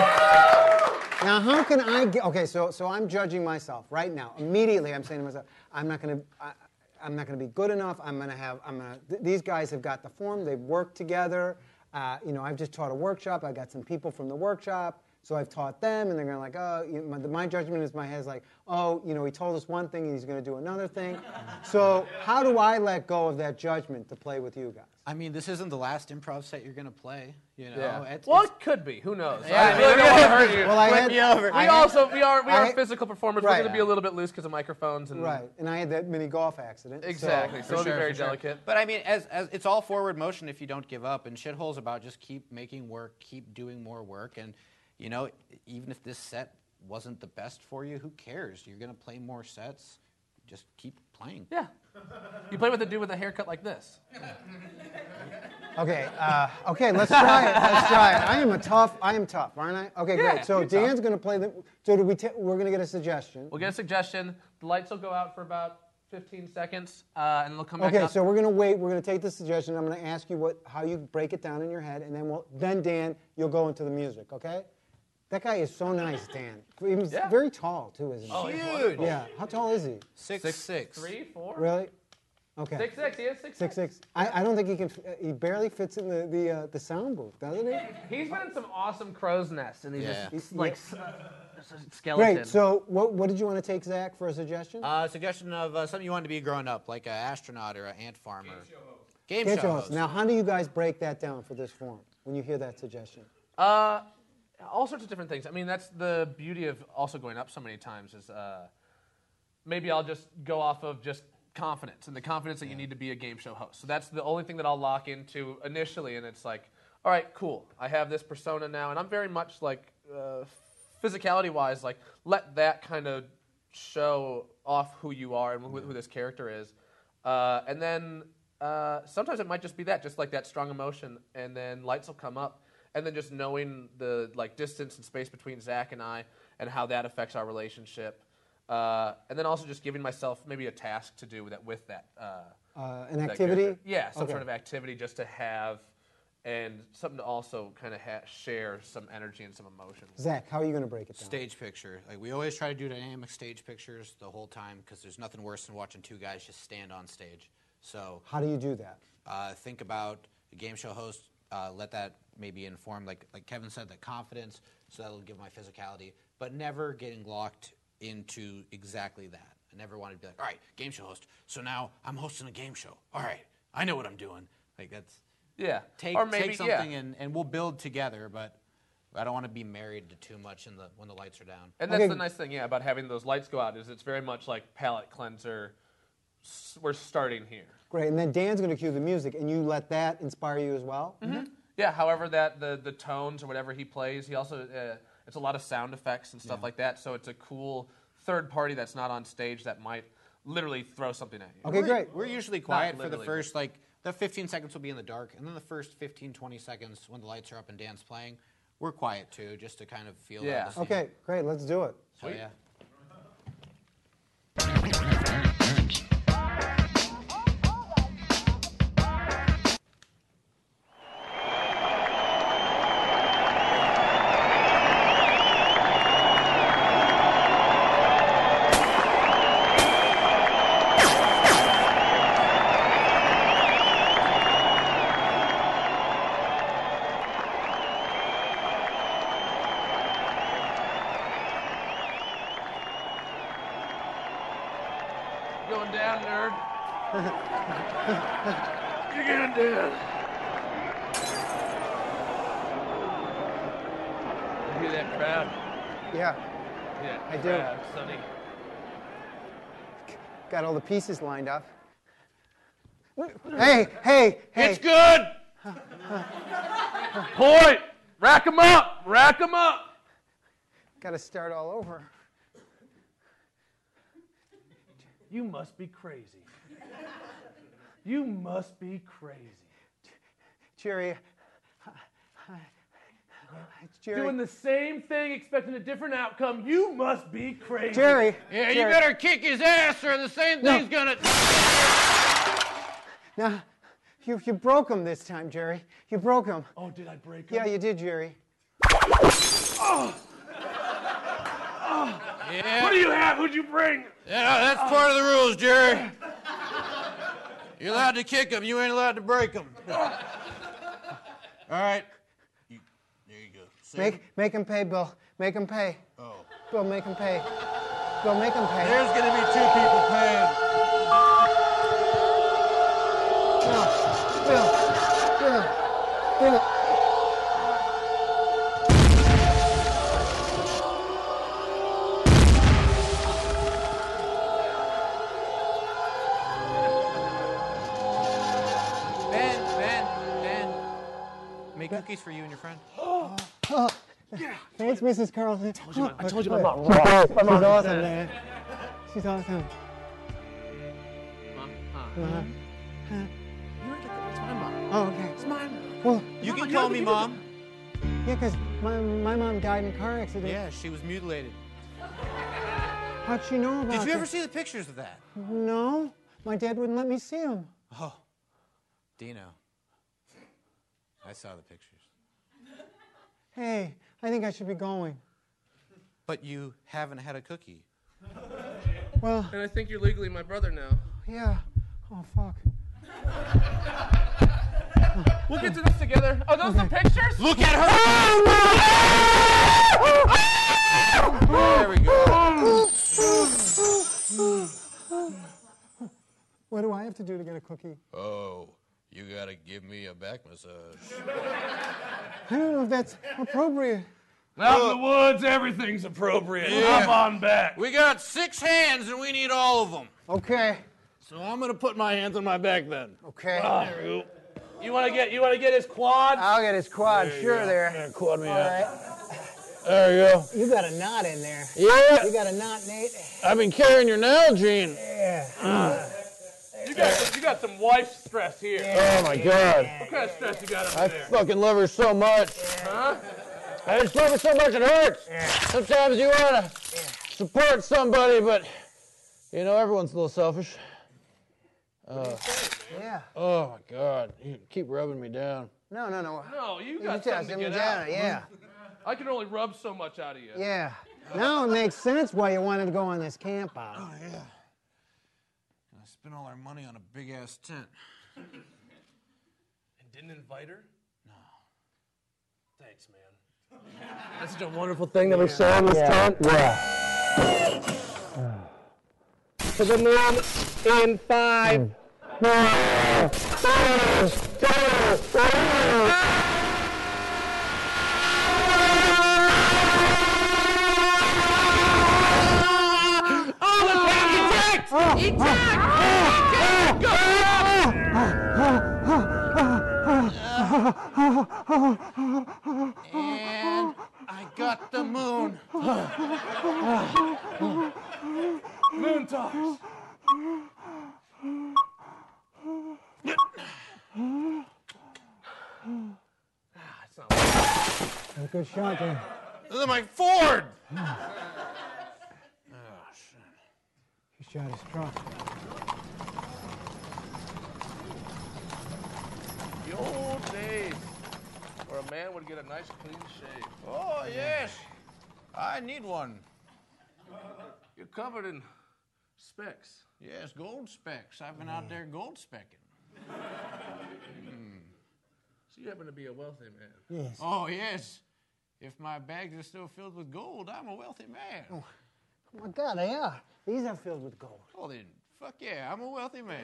Now, how can I get? Okay, so so I'm judging myself right now. Immediately, I'm saying to myself, I'm not gonna. I, I'm not going to be good enough. I'm going to have. I'm going to. Th- these guys have got the form. They've worked together. Uh, you know, I've just taught a workshop. I got some people from the workshop, so I've taught them, and they're going to like, oh, you know, my, my judgment is my head is like, oh, you know, he told us one thing, and he's going to do another thing. So how do I let go of that judgment to play with you guys? I mean, this isn't the last improv set you're going to play. You know, Yeah. It's, well, it's, it could be. Who knows? Yeah, I I really mean, don't want to hurt you. Well, I Flip had, me over. we I had- also we are we are I- physical performers. right. We're going to be a little bit loose because of microphones and right, and I had that mini golf accident. so- exactly. So, For it'll be sure, very for sure. delicate. But I mean, as, as it's all forward motion if you don't give up. And Shithole's about just keep making work, keep doing more work. And, you know, even if this set wasn't the best for you, who cares? You're going to play more sets. Just keep playing. Yeah. You play with a dude with a haircut like this. Okay, uh, okay, let's try it. Let's try it. I am a tough. I am tough, aren't I? Okay, Yeah, great. So you're Dan's tough. going to play the. So do we? Ta- we're going to get a suggestion. We'll get a suggestion. The lights will go out for about fifteen seconds, uh, and they'll come back Okay, up. so we're going to wait. We're going to take the suggestion. I'm going to ask you what, how you break it down in your head, and then we'll. Then Dan, you'll go into the music. Okay? That guy is so nice, Dan. He's Yeah. very tall too, isn't he? Oh, he's Huge. wonderful. Yeah. How tall is he? Six, Six, six. three, four? Really? Okay. Six, six. He is six, Six six. I, I don't think he can. f- uh, He barely fits in the the uh, the sound booth, doesn't he? He's been in some awesome crow's nests, and he's Yeah. just like s- uh, s- skeleton. Great. So what what did you want to take, Zach, for a suggestion? Uh, suggestion of uh, something you wanted to be growing up, like an astronaut or an ant farmer. Game Game show show host. host. Now, how do you guys break that down for this form when you hear that suggestion? Uh, all sorts of different things. I mean, that's the beauty of also going up so many times is uh, maybe I'll just go off of just confidence and the confidence that you need to be a game show host. So that's the only thing that I'll lock into initially, and it's like, all right, cool. I have this persona now, and I'm very much like uh, physicality-wise, like let that kind of show off who you are and who, who this character is, uh, and then uh, sometimes it might just be that, just like that strong emotion, and then lights will come up. And then just knowing the like distance and space between Zach and I and how that affects our relationship. Uh, and then also just giving myself maybe a task to do with that. With that uh, Uh, an that activity? character. Yeah, some Okay. sort of activity just to have and something to also kind of ha- share some energy and some emotion. Zach, how are you going to break it down? Stage picture. Like we always try to do dynamic stage pictures the whole time because there's nothing worse than watching two guys just stand on stage. So How do you do that? uh, think about a game show host. Uh, let that maybe inform, like like Kevin said, the confidence. So that'll give my physicality, but never getting locked into exactly that. I never wanted to be like, all right, game show host. So now I'm hosting a game show. All right, I know what I'm doing. Like that's Yeah. take or maybe take something yeah. and, and we'll build together. But I don't want to be married to too much in the when the lights are down. And that's Okay. the nice thing, yeah, about having those lights go out is it's very much like palate cleanser. S- We're starting here. Great. And then Dan's going to cue the music, and you let that inspire you as well? Mm-hmm. Yeah, however that the the tones or whatever he plays, he also uh, it's a lot of sound effects and stuff Yeah. like that. So it's a cool third party that's not on stage that might literally throw something at you. Okay, We're- great. We're usually quiet for the literally, first, like, the fifteen seconds will be in the dark, and then the first fifteen, twenty seconds when the lights are up and Dan's playing, we're quiet too, just to kind of feel Yeah. out the scene. Okay, great. Let's do it. So, yeah. Going down, nerd. You're going down. You hear that crowd? Yeah, Yeah, I do. crowd, Sonny. got all the pieces lined up. Hey, hey, hey. It's good. Point. Rack 'em up. Rack 'em up. Got to start all over. You must be crazy. You must be crazy. Jerry. It's Jerry. Doing the same thing, expecting a different outcome. You must be crazy. Jerry. Yeah, you Jerry. better kick his ass or the same No. thing's gonna... Now, you, you broke him this time, Jerry. You broke him. Oh, did I break Yeah, him? you did, Jerry. Yeah. What do you have? Who'd you bring? Yeah, that's part of the rules, Jerry. You're allowed to kick him. You ain't allowed to break him. All right. You, there you go. Sing. Make make him pay, Bill. Make him pay. Oh. Bill, make him pay. Bill, make him pay. There's gonna be two people paying. Bill, Bill, Bill, Bill. Ben, Ben, Ben. Make cookies for you and your friend. Thanks, Missus Carlson. I told you, I told you my mom. She's awesome, man. She's awesome. Mom, huh? Uh-huh. It's my mom. Oh, okay. It's mine. Well, You can call me Mom. yeah, because my, my mom died in a car accident. Yeah, she was mutilated. How'd she know about Did you ever that? see the pictures of that? No. My dad wouldn't let me see them. Oh, Dino. I saw the pictures. Hey, I think I should be going. But you haven't had a cookie. Well, And I think you're legally my brother now. yeah. Oh, fuck. We'll get to this together. Oh, those are the pictures? Look at her! There we go. What do I have to do to get a cookie? Oh, you gotta give me a back massage. I don't know if that's appropriate. Out in the woods, everything's appropriate. Yeah. Hop on back. We got six hands and we need all of them. Okay. So I'm gonna put my hands on my back then. Okay. There we go. You want to get you want to get his quad? I'll get his quad, sure, there. Yeah, quad me All up. right. There you go. You got a knot in there. Yeah, You got a knot, Nate? I've been carrying your Nalgene. Yeah. You got some, you got some wife stress here. Oh my God. What kind of stress you got up I there? fucking love her so much. Huh? I just love her so much it hurts. Sometimes you wanna support somebody, but you know everyone's a little selfish. Yeah. Oh my God, you keep rubbing me down. No, no, no. No, you You got tell something to him get down. out. Yeah. I can only rub so much out of you. Yeah. Now it makes sense why you wanted to go on this camp out. Oh yeah. I spent all our money on a big ass tent. And didn't invite her? No. Thanks, man. That's such a wonderful thing that we saw in this tent. Yeah. To the moon in five. And I got the moon. Moon toss. It's not That's a good shot there. This is my Ford! He shot his truck. the old days where a man would get a nice clean shave. Oh, yes. I need one. You're covered in specks. Yes, gold specks. I've been out there gold specking. So you happen to be a wealthy man. Yes. Oh, yes. If my bags are still filled with gold, I'm a wealthy man. Oh my God, they are. These are filled with gold. Well, then, fuck yeah, I'm a wealthy man.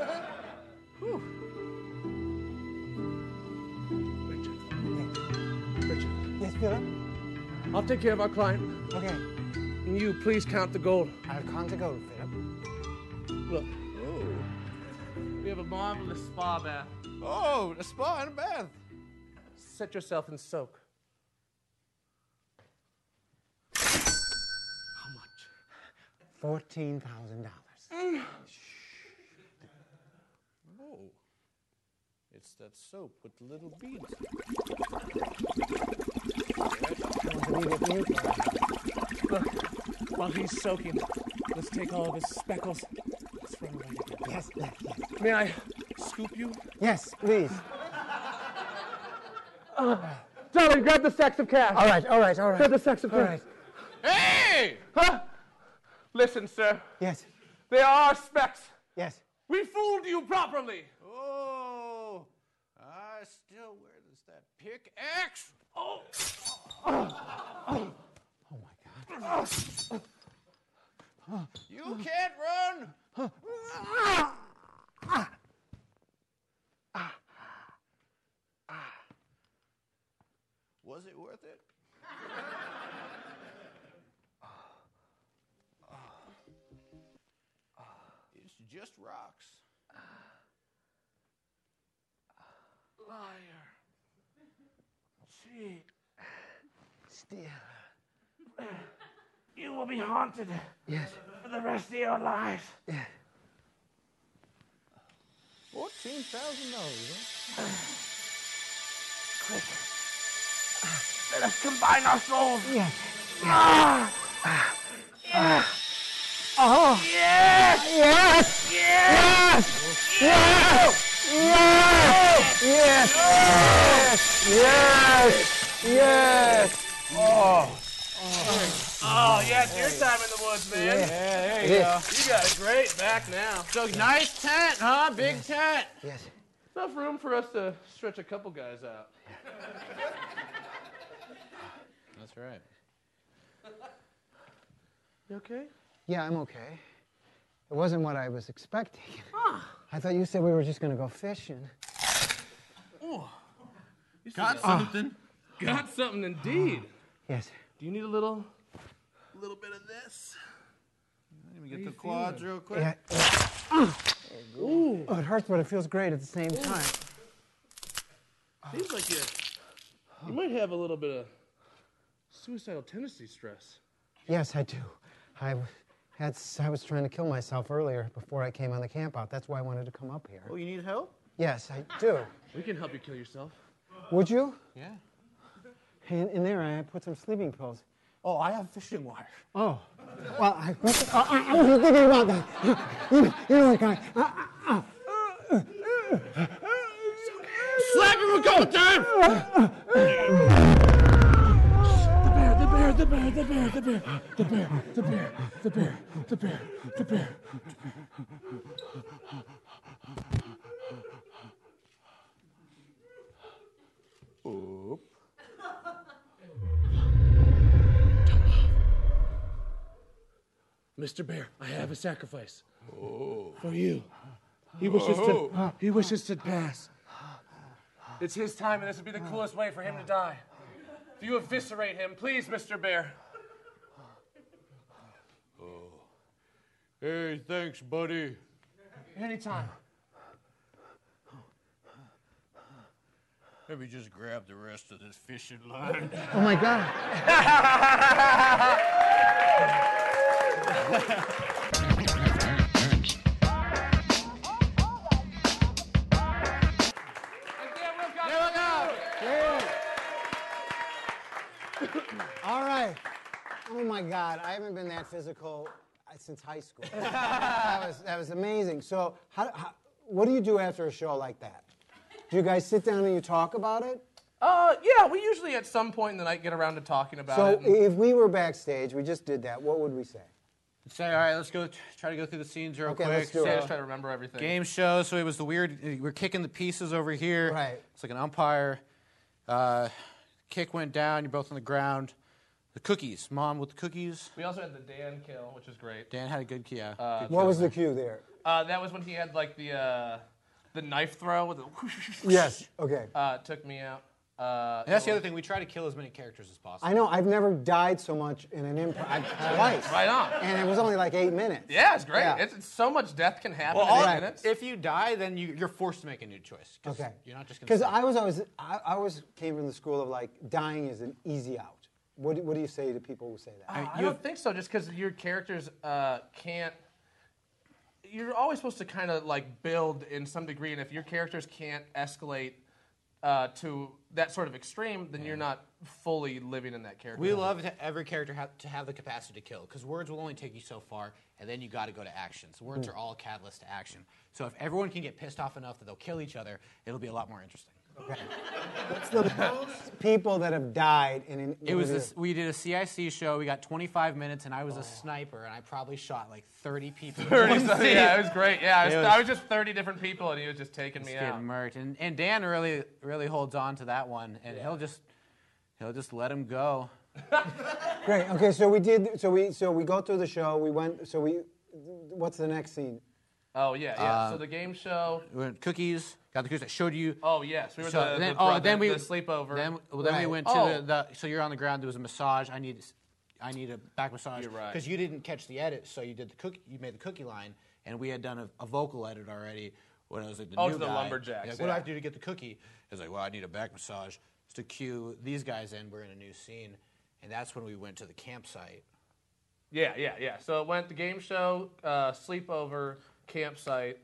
Richard, Yes, Richard, yes Philip? I'll take care of our client. Okay. And you please count the gold. I've come to gold, Philip. Look. We have a marvelous spa bath. Oh, a spa and a bath. Set yourself and soak. How much? Fourteen thousand dollars. Oh. It's that soap with the little beads. Look, while he's soaking, let's take all of his speckles. Let's throw them away together. Yes, yes, yes. May I scoop you? Yes, please. Darling, grab the sacks of cash. All right, all right, all right. Grab the sacks of All cash. right. Hey! Huh? Listen, sir. Yes, They are specks. yes. We fooled you properly. Oh, I still wear this, that pickaxe. Oh my God. You can't run. Was it worth it? It's just rocks. Liar. Cheat. Steal. You will be haunted Yes, for the rest of your lives. yes. Fourteen thousand dollars. Quick. Let us combine our souls. Yes. Oh. Yes! Yes! Yes! Yes! Yes! Yes! Yes! Yes! Oh. Oh, yeah, it's your time in the woods, man. Yeah. Yeah, there It you is. go. You got a great back now. So nice tent, huh? Big tent. Yes. Enough room for us to stretch a couple guys out. That's right. You okay? Yeah, I'm okay. It wasn't what I was expecting. I thought you said we were just going to go fishing. Got something. Got something indeed. Yes. Do you need a little, a little bit of this? Let me get you the quads feeling? real quick. Yeah. Oh, it hurts, but it feels great at the same time. Seems like you, you might have a little bit of suicidal tendency stress. Yes, I do. I w- had, s- I was trying to kill myself earlier before I came on the camp out. That's why I wanted to come up here. Oh, you need help? Yes, I do. We can help you kill yourself. Would you? Yeah. In, in there, I put some sleeping pills. Oh, I have fishing wire. Oh. Well, I, I, I wasn't thinking about that. You, you know what, guy? I, Slap him a couple times. The bear, the bear, the bear, the bear, the bear, the bear, the bear, the bear, the bear. Oop. Mister Bear, I have a sacrifice. For you. He wishes to he wishes to pass. It's his time, and this would be the coolest way for him to die. If you eviscerate him, please, Mister Bear. Hey, thanks, buddy. Anytime. Let me just grab the rest of this fishing line. oh, my God. All right. Oh my God, I haven't been that physical uh, since high school. that was that was amazing. So, how, how, what do you do after a show like that? Do you guys sit down and you talk about it? Uh, yeah, we usually at some point in the night get around to talking about So, it. and- if we were backstage, we just did that. What would we say? Say, all right, let's go. Try to go through the scenes real Okay, quick. let's do Yeah, it. just try to remember everything. Game show. So it was the weird. We're kicking the pieces over here. Right. It's like an umpire. Uh, kick went down. You're both on the ground. The cookies. Mom with the cookies. We also had the Dan kill, which is great. Dan had a good key. Yeah. Uh, good What kill was the there. cue there? Uh, that was when he had like the uh, the knife throw with the Yes. Okay. uh, took me out. Uh, And that's it the other was- thing. We try to kill as many characters as possible. I know. I've never died so much in an improv twice. Right on. And it was only like eight minutes. Yeah, it's great. Yeah. It's, it's so much death can happen Well, in all, eight minutes. if you die, then you, you're forced to make a new choice. 'Cause Okay. You're not just going Because to. I was always, I, I always came from the school of like dying is an easy out. What do, what do you say to people who say that? Uh, I you don't have- think so. Just because your characters uh, can't. You're always supposed to kind of like build in some degree, and if your characters can't escalate uh, to that sort of extreme, then you're not fully living in that character. We love to, every character have, to have the capacity to kill, because words will only take you so far, and then you got to go to actions. Words are all a catalyst to action. So if everyone can get pissed off enough that they'll kill each other, it'll be a lot more interesting. What's the most people that have died in an It was this, we did a C I C show. We got twenty-five minutes, and I was a sniper, and I probably shot like thirty people. in thirty one something. scene. Yeah, it was great. Yeah, I was, It was- I was just thirty different people, and he was just taking me Just out. getting murked. And, and Dan really really holds on to that one, and he'll just he'll just let him go. Great. Okay, so we did. So we so we go through the show. We went. So we. What's the next scene? Oh yeah, yeah. Uh, so the game show. We went cookies, got the cookies that showed you. Oh yes, we were So the, then, the, oh, the, then we the sleepover. Then, well, then we Right. went to Oh. the, the. So you're on the ground. There was a massage. I need, I need a back massage. You're right. Because you didn't catch the edit, so you did the cookie. You made the cookie line, and we had done a, a vocal edit already. When I was like the Oh, new to the guy. lumberjacks, Like, what do yeah. I have to do to get the cookie? I was like, well, I need a back massage to cue these guys in. We're in a new scene, and that's when we went to the campsite. Yeah, yeah, yeah. So it went the game show, uh, sleepover, campsite.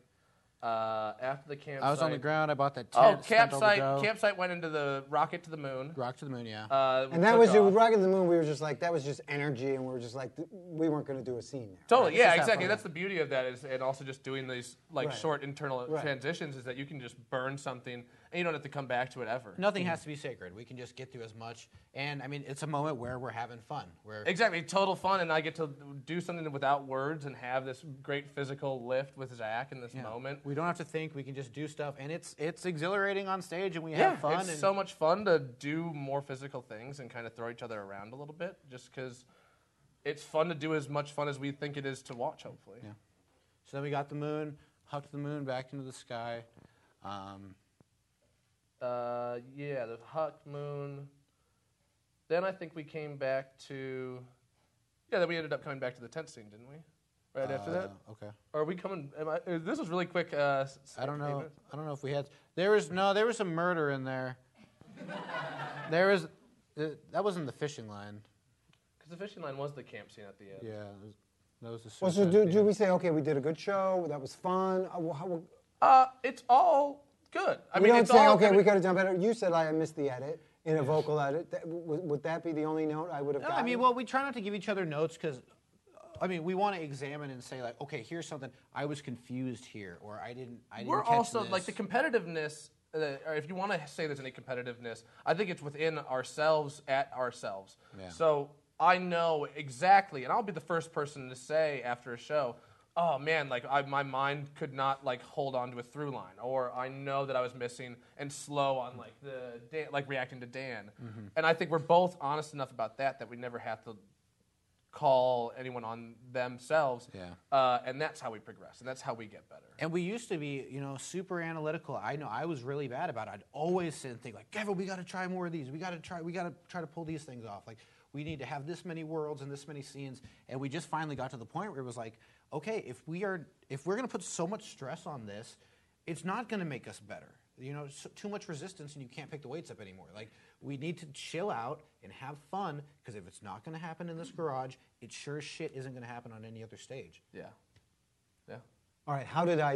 Uh, after the campsite, I was on the ground. I bought that Oh, tent. spent all the campsite. dough. Campsite went into the rocket to the moon. Rock to the moon, yeah. Uh, we And that took was it. off. With Rocket to the Moon. We were just like that was just energy, and we were just like th- we weren't going to do a scene there. Totally, Let's yeah, just have exactly. fun. That's the beauty of that, is and also just doing these like Right. short internal Right. transitions is that you can just burn something and you don't have to come back to it ever. Nothing has to be sacred. We can just get through as much. And I mean, it's a moment where we're having fun. We're Exactly, total fun, and I get to do something without words and have this great physical lift with Zach in this yeah. moment. We don't have to think. We can just do stuff, and it's it's exhilarating on stage, and we Yeah, have fun. it's and so much fun to do more physical things and kind of throw each other around a little bit, just because it's fun to do as much fun as we think it is to watch. Hopefully, Yeah. So then we got the moon, hucked the moon back into the sky. Um, uh, yeah, the Huck Moon. Then I think we came back to, yeah. Then we ended up coming back to the tent scene, didn't we? Right after that, uh, okay. or are we coming? Am I, uh, this was really quick. Uh, s- I don't eight know. minutes. I don't know if we had. There was no. There was some murder in there. There was. Uh, that wasn't the fishing line. Because the fishing line was the camp scene at the end. Yeah. That was, that was the. Well, so suicide do, scene. do we say okay? We did a good show. That was fun. Uh, well, how, Uh, it's all good. I we mean, don't it's say all, okay. I mean, we could have done better. You said I missed the edit in a vocal edit. That, w- would that be the only note I would have No, gotten? I mean, well, we try not to give each other notes because, I mean, we want to examine and say like, okay, here's something I was confused here, or I didn't. I didn't We're catch also this. like the competitiveness. Uh, or if you want to say there's any competitiveness, I think it's within ourselves at ourselves. Yeah. So I know exactly, and I'll be the first person to say after a show, "Oh man, like I, my mind could not like hold on to a through line," or I know that I was missing and slow on like the Dan, like reacting to Dan. Mm-hmm. And I think we're both honest enough about that that we never have to call anyone on themselves. Yeah. Uh, and that's how we progress, and that's how we get better. And we used to be, you know, super analytical. I know I was really bad about it. I'd always sit and think like, Kevin, we got to try more of these. We got to try. We got to try to pull these things off. Like, we need to have this many worlds and this many scenes. And we just finally got to the point where it was like, okay, if we are, if we're going to put so much stress on this, it's not going to make us better. You know, so, too much resistance and you can't pick the weights up anymore. Like, we need to chill out and have fun, because if it's not going to happen in this garage, it sure as shit isn't going to happen on any other stage. Yeah. Yeah. All right, how did I do?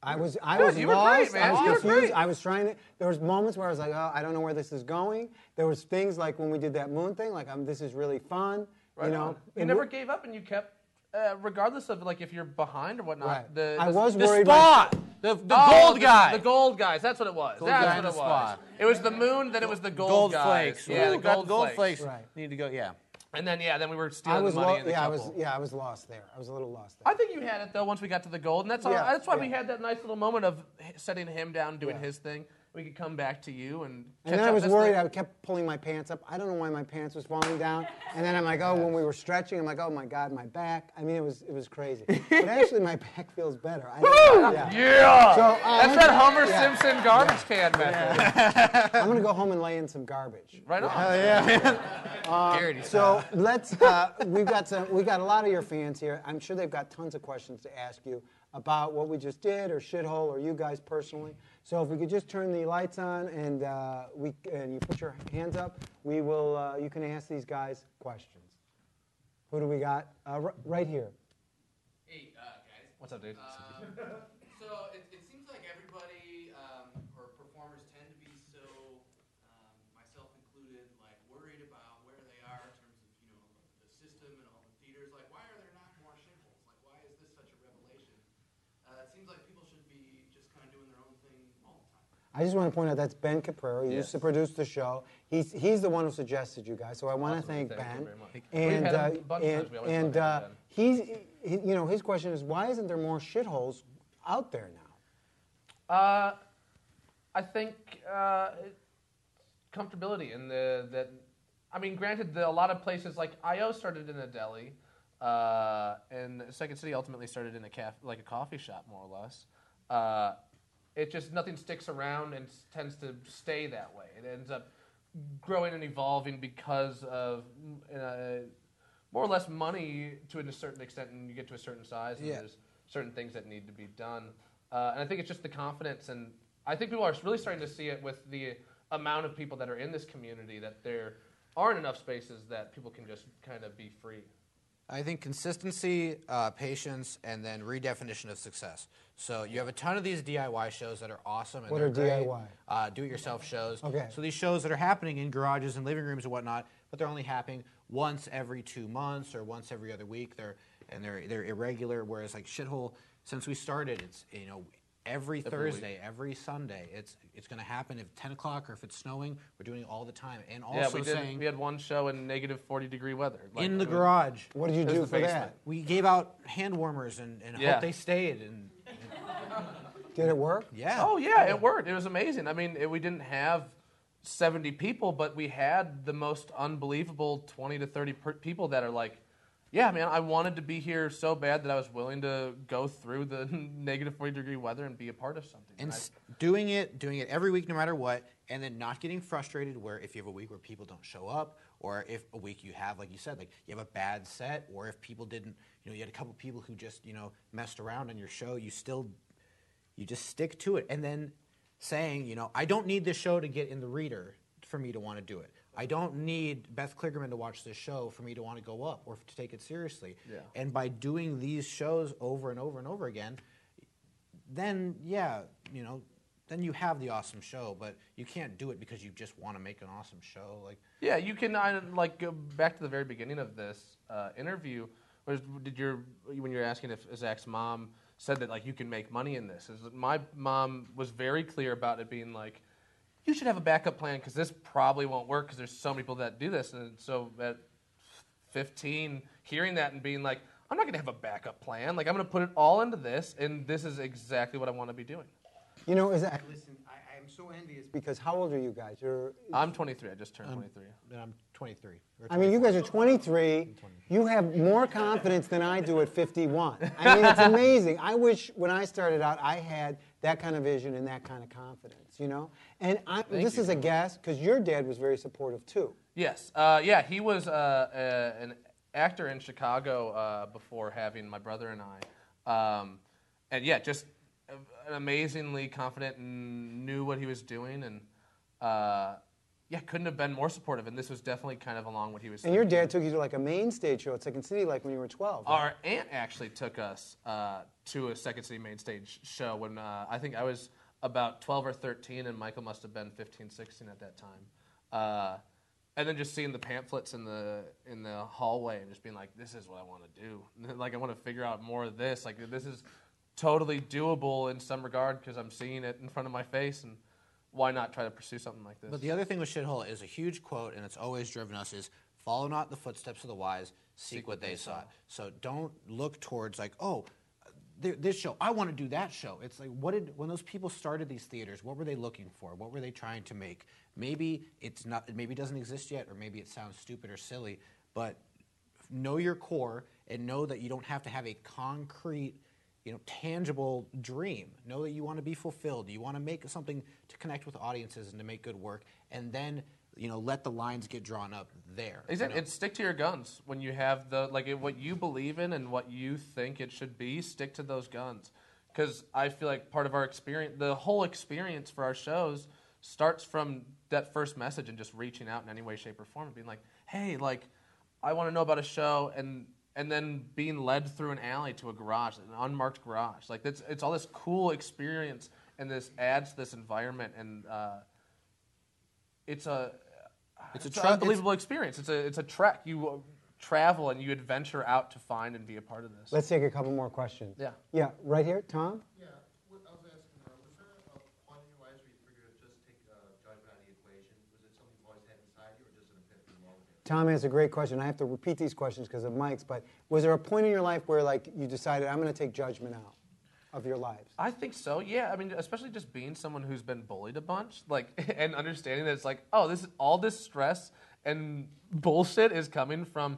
I was I Good, was you were lost. great, man. I was You were confused. great. I was trying to. There was moments where I was like, oh, I don't know where this is going. There was things like when we did that moon thing, like um, this is really fun. Right you know, on. You And never we- gave up, and you kept, uh, regardless of like if you're behind or whatnot. Right. The, I the, was The worried. spa, about- the, the Oh, gold the, guy. The gold guys. That's what it was. Gold That's guy what in it the was. spa. It was the moon, then it was the gold, gold guys. flakes. Yeah, the Ooh, got gold, gold flakes. flakes. Right. Need to go. Yeah. And then yeah, then we were I stealing was the money lo- in the yeah, I couple. was yeah, I was lost there. I was a little lost I there. think you had it though once we got to the gold, and that's all, Yeah, that's why we yeah. had that nice little moment of h- setting him down, doing Yeah. his thing. We could come back to you and. And catch then I up. was That's worried. the- I kept pulling my pants up. I don't know why my pants was falling down. And then I'm like, oh, when we were stretching, I'm like, oh my God, my back. I mean, it was it was crazy. But actually, my back feels better. I don't, yeah. Yeah. So, uh, That's that Homer yeah. Simpson garbage can method. I'm gonna go home and lay in some garbage. Right on. Garrity So let's. Uh, we've got some. We've got a lot of your fans here. I'm sure they've got tons of questions to ask you about what we just did, or shithole, or you guys personally. So if we could just turn the lights on and uh, we and you put your hands up, we will. Uh, you can ask these guys questions. Who do we got? Uh, r- right here. Hey, uh, guys. What's up, dude? Um, so it, it seems like everybody um, or performers tend to be so, um, myself included, like worried about where they are in terms of you know the system and all the theaters. Like, why are there not more shitholes? Like, why is this such a revelation? Uh, it seems like people should be just kind of doing their own thing all the time. I just want to point out that's Ben Caprero. He used to Yes. produce the show. He's he's the one who suggested you guys. So I want to Awesome. thank Thank you Ben. very much. We've And had him uh, a bunch of and, times. We always and love uh, having Ben. he's he, you know his question is why isn't there more shitholes out there now? Uh, I think uh, it- comfortability in the that. I mean, granted, the, a lot of places like I O started in a deli, uh, and Second City ultimately started in a caf- like a coffee shop, more or less. Uh, it just nothing sticks around and s- tends to stay that way. It ends up growing and evolving because of mm, uh, more or less money to a certain extent, and you get to a certain size, and Yeah. there's certain things that need to be done. Uh, and I think it's just the confidence, and I think people are really starting to see it with the amount of people that are in this community that there aren't enough spaces that people can just kind of be free. I think consistency, uh, patience, and then redefinition of success. So you have a ton of these D I Y shows that are awesome. And What they're are great, D I Y? Uh, do-it-yourself shows. Okay. So these shows that are happening in garages and living rooms and whatnot, but they're only happening once every two months or once every other week. They're and they're they're irregular. Whereas like Shithole, since we started, it's you know every Thursday, every Sunday. It's it's going to happen at ten o'clock or if it's snowing. We're doing it all the time. And also yeah, we did. saying We had one show in negative forty degree weather. Like, in the it was- garage. What did you It was do the for basement. that? We gave out hand warmers and, and Yeah. hope they stayed. And Did it work? yeah. Oh yeah, it worked. It was amazing. I mean, it, we didn't have seventy people, but we had the most unbelievable twenty to thirty per- people that are like, yeah, man, I wanted to be here so bad that I was willing to go through the negative forty degree weather and be a part of something. And I- s- doing it, doing it every week, no matter what, and then not getting frustrated. Where if you have a week where people don't show up, or if a week you have, like you said, like you have a bad set, or if people didn't, you know, you had a couple people who just, you know, messed around on your show, you still, you just stick to it, and then saying, you know, I don't need this show to get in the reader for me to want to do it. I don't need Beth Kligerman to watch this show for me to want to go up or to take it seriously. Yeah. And by doing these shows over and over and over again, then yeah, you know, then you have the awesome show, but you can't do it because you just want to make an awesome show. Like, Yeah, you can I, like go back to the very beginning of this uh, interview. Was, did your when you were asking if Zach's mom said that like you can make money in this? Is that my mom was very clear about it being like, you should have a backup plan because this probably won't work because there's so many people that do this. And so at fifteen, hearing that and being like, I'm not going to have a backup plan. Like I'm going to put it all into this, and this is exactly what I want to be doing. You know, is that, listen, I, I'm so envious because how old are you guys? You're, I'm twenty-three. I just turned twenty-three. then I'm twenty-three. or I mean, you guys are twenty-three. You have more confidence than I do at fifty-one. I mean, it's amazing. I wish when I started out, I had that kind of vision and that kind of confidence, you know? And I, this you. is a guess because your dad was very supportive too. Yes. Uh, yeah, he was uh, uh, an actor in Chicago uh, before having my brother and I. Um, and yeah, just amazingly confident and knew what he was doing. And uh, yeah, couldn't have been more supportive, and this was definitely kind of along what he was And saying. your dad took you to like a main stage show at Second City, like when you were twelve. right? Our aunt actually took us uh, to a Second City main stage show when uh, I think I was about twelve or thirteen, and Michael must have been fifteen, sixteen at that time. Uh, and then just seeing the pamphlets in the in the hallway and just being like, this is what I want to do. Like, I want to figure out more of this. Like, this is totally doable in some regard because I'm seeing it in front of my face, and why not try to pursue something like this? But the other thing with Shithole is a huge quote, and it's always driven us, is follow not the footsteps of the wise, seek what they sought. So don't look towards like, oh, th- this show, I want to do that show. It's like, what did, when those people started these theaters, what were they looking for? What were they trying to make? Maybe it's not, maybe it doesn't exist yet, or maybe it sounds stupid or silly, but know your core and know that you don't have to have a concrete, you know, tangible dream. Know that you want to be fulfilled. You want to make something to connect with audiences and to make good work, and then, you know, let the lines get drawn up there. Exactly. You know? And stick to your guns when you have the like it, what you believe in and what you think it should be. Stick to those guns, because I feel like part of our experience, the whole experience for our shows, starts from that first message and just reaching out in any way, shape, or form, and being like, "Hey, like, I want to know about a show," and and then being led through an alley to a garage, an unmarked garage. Like, it's it's all this cool experience, and this adds to this environment, and uh, it's a It's a it's tra- an unbelievable experience. It's a it's a trek. You uh, travel and you adventure out to find and be a part of this. Let's take a couple more questions. Yeah. Yeah, right here, Tom? Yeah, what I was asking, uh, was there a point in your lives where you figured to just take uh, judgment out of the equation? Was it something you've always had inside you, or just an epiphany moment? Tom has a great question. I have to repeat these questions because of mics, but was there a point in your life where like you decided, I'm going to take judgment out of your lives? I think so. Yeah, I mean, especially just being someone who's been bullied a bunch, like, and understanding that it's like, oh, this is all this stress and bullshit is coming from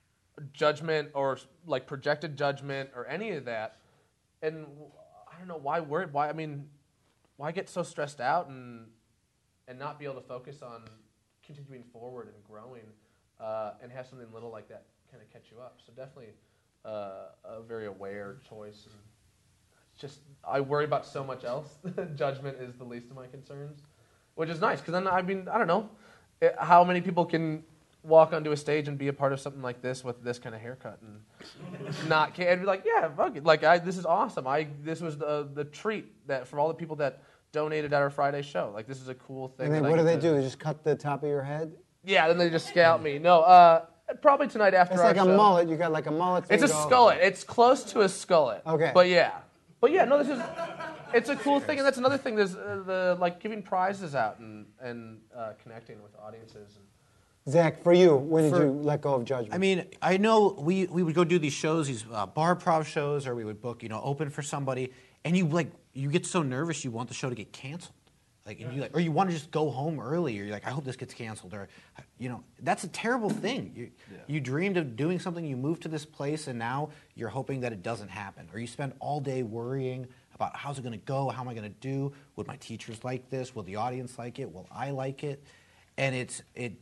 judgment or like projected judgment or any of that. And I don't know why worry. Why I mean, why get so stressed out and and not be able to focus on continuing forward and growing, uh, and have something little like that kind of catch you up. So definitely uh, a very aware choice. And it's just I worry about so much else. Judgment is the least of my concerns, which is nice because then I mean I don't know it, how many people can walk onto a stage and be a part of something like this with this kind of haircut and not care and be like, yeah, fuck it. Like I, this is awesome. I this was the the treat that from all the people that donated at our Friday show. Like this is a cool thing. And then that I what do get they to- do? They just cut the top of your head? Yeah, then they just scalp me. No, uh, probably tonight after It's our like a show. mullet. You got like a mullet thing It's a going. skullet. It's close to a skullet. Okay. But yeah, but yeah, no, this is. It's a cool thing, and that's another thing. There's uh, the like giving prizes out and and uh, connecting with audiences. And, Zach, for you, when did For- you let go of judgment? I mean, I know we, we would go do these shows, these uh, bar prov shows, or we would book, you know, open for somebody, and you like you get so nervous you want the show to get canceled, like, and you like, or you want to just go home early, or you're like, I hope this gets canceled, or, you know, that's a terrible thing. You you dreamed of doing something, you moved to this place, and now you're hoping that it doesn't happen, or you spend all day worrying about how's it going to go, how am I going to do, would my teachers like this, will the audience like it, will I like it, and it's it.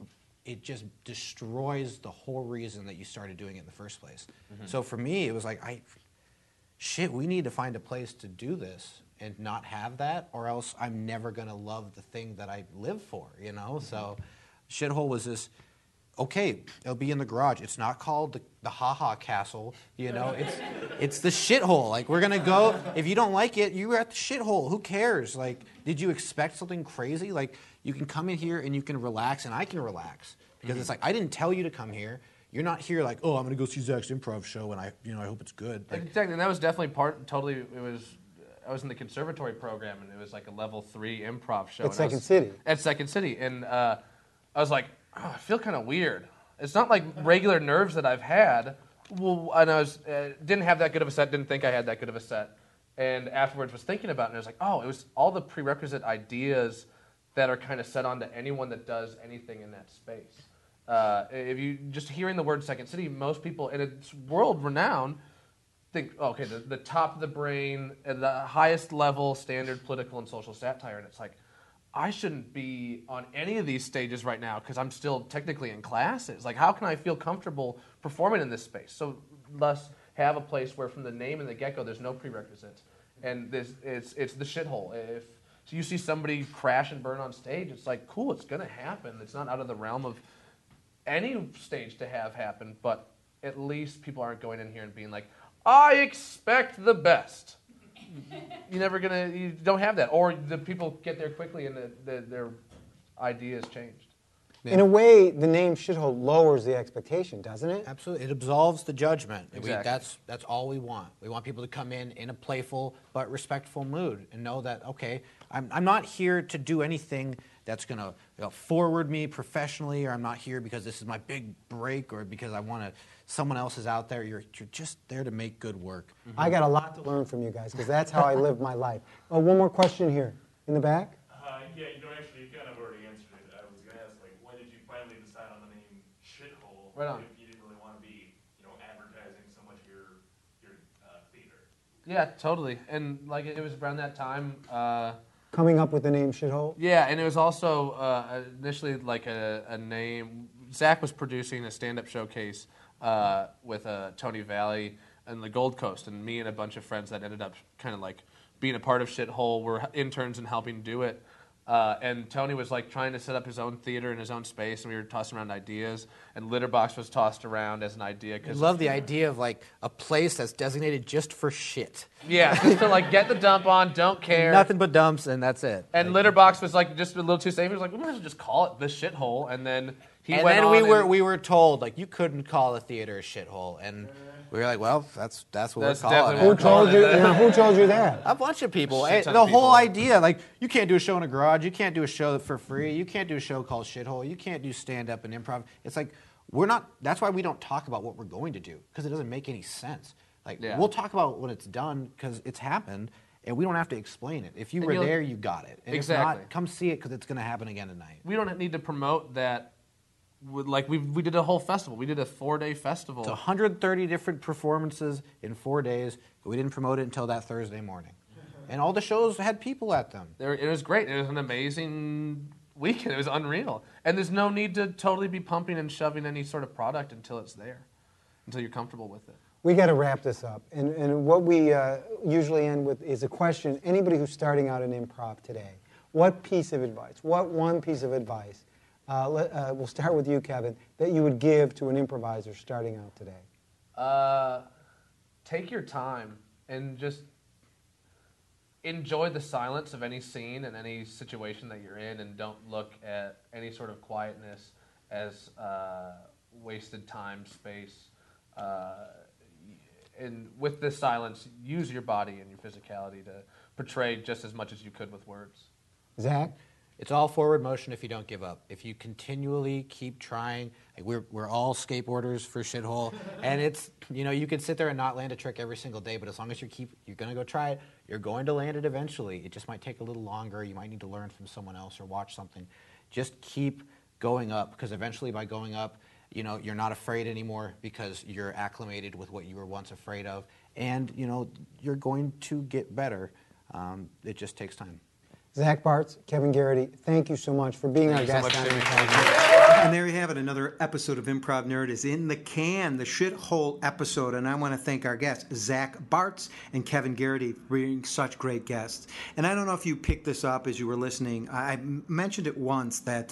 it just destroys the whole reason that you started doing it in the first place. Mm-hmm. So for me, it was like, I, shit, we need to find a place to do this and not have that, or else I'm never gonna love the thing that I live for, you know? Mm-hmm. So Shithole was this, okay, it'll be in the garage. It's not called the, the Ha Ha Castle, you know? It's it's the shithole. Like, we're gonna go, if you don't like it, you were at the shithole. Who cares? Like, did you expect something crazy? Like, you can come in here and you can relax, and I can relax. Because it's like, I didn't tell you to come here. You're not here like, oh, I'm gonna go see Zach's improv show, and I, you know, I hope it's good. Like, exactly, and that was definitely part. Totally, it was. I was in the conservatory program, and it was like a level three improv show. At and I Second was- City. At Second City, and uh, I was like, oh, I feel kind of weird. It's not like regular nerves that I've had. Well, and I was uh, didn't have that good of a set. Didn't think I had that good of a set. And afterwards, was thinking about it, and I was like, oh, it was all the prerequisite ideas that are kind of set onto anyone that does anything in that space. Uh, if you just hearing the word Second City, most people, and it's world renowned, think, oh, okay, the, the top of the brain, and the highest level standard political and social satire, and it's like, I shouldn't be on any of these stages right now because I'm still technically in classes. Like, how can I feel comfortable performing in this space? So, thus, have a place where from the name and the get-go, there's no prerequisites, and this it's it's the shithole. If So you see somebody crash and burn on stage, it's like, cool, it's going to happen. It's not out of the realm of any stage to have happen, but at least people aren't going in here and being like, I expect the best. You're never going to, you don't have that. Or the people get there quickly and the, the, their idea has changed. In a way, the name Shithole lowers the expectation, doesn't it? Absolutely. It absolves the judgment. We, Exactly. that's that's all we want. We want people to come in in a playful but respectful mood and know that, okay, I'm, I'm not here to do anything that's going to you know, forward me professionally, or I'm not here because this is my big break or because I want to, someone else is out there. You're, you're just there to make good work. Mm-hmm. I got a lot to learn from you guys because that's how I live my life. Oh, one more question here. In the back? Uh, yeah, you know, actually, you kind of already answered it. I was going to ask, like, when did you finally decide on the name Shithole? Right on. If you didn't really want to be, you know, advertising so much your your uh, theater. Yeah, totally. And like it was around that time. Uh, Coming up with the name Shithole? Yeah, and it was also uh, initially like a, a name. Zach was producing a stand-up showcase uh, with uh, Tony Valley and the Gold Coast, and me and a bunch of friends that ended up kind of like being a part of Shithole were interns and helping do it. Uh, and Tony was like trying to set up his own theater in his own space, and we were tossing around ideas. And Litterbox was tossed around as an idea. I Cause love the idea of like a place that's designated just for shit. Yeah, just to like get the dump on, don't care. Nothing but dumps, and that's it. And Like, Litterbox was like just a little too safe. He was like, we might as well just call it the Shithole. And then he and went then on we were and- we were told like you couldn't call a theater a shithole, and we were like, well, that's that's what That's we're calling definitely it. Who told you? You know, who told you that? A bunch of people. Shit Eh, ton the of whole people. idea, like, you can't do a show in a garage. You can't do a show for free. You can't do a show called Shithole. You can't do stand-up and improv. It's like, we're not, that's why we don't talk about what we're going to do, because it doesn't make any sense. Like, Yeah. we'll talk about when it's done, because it's happened, and we don't have to explain it. If you And were you'll- there, you got it. And Exactly. if not, come see it, because it's going to happen again tonight. we don't need to promote that. With, like we we did a whole festival. We did a four day festival. It's one hundred thirty different performances in four days, but we didn't promote it until that Thursday morning. And all the shows had people at them. There, it was great. It was an amazing weekend. It was unreal. And there's no need to totally be pumping and shoving any sort of product until it's there, until you're comfortable with it. We got to wrap this up. And, and what we uh, usually end with is a question. Anybody who's starting out in improv today, what piece of advice, what one piece of advice, uh, let, uh, we'll start with you, Kevin, that you would give to an improviser starting out today? Uh, take your time and just enjoy the silence of any scene and any situation that you're in, and don't look at any sort of quietness as uh, wasted time, space. Uh, and with this silence, use your body and your physicality to portray just as much as you could with words. Zach? It's all forward motion if you don't give up. If you continually keep trying, like we're we're all skateboarders for Shithole, and it's, you know, you could sit there and not land a trick every single day, but as long as you keep, you're gonna go try it, you're going to land it eventually. It just might take a little longer. You might need to learn from someone else or watch something. Just keep going up, because eventually by going up, you know, you're not afraid anymore because you're acclimated with what you were once afraid of, and you know, you're going to get better. Um, it just takes time. Zach Bartz, Kevin Garrity, thank you so much for being our Thank you so guest much, on Jimmy. Improv. And there you have it. Another episode of Improv Nerd is in the can, the shithole episode. And I want to thank our guests, Zach Bartz and Kevin Garrity, for being such great guests. And I don't know if you picked this up as you were listening. I I mentioned it once that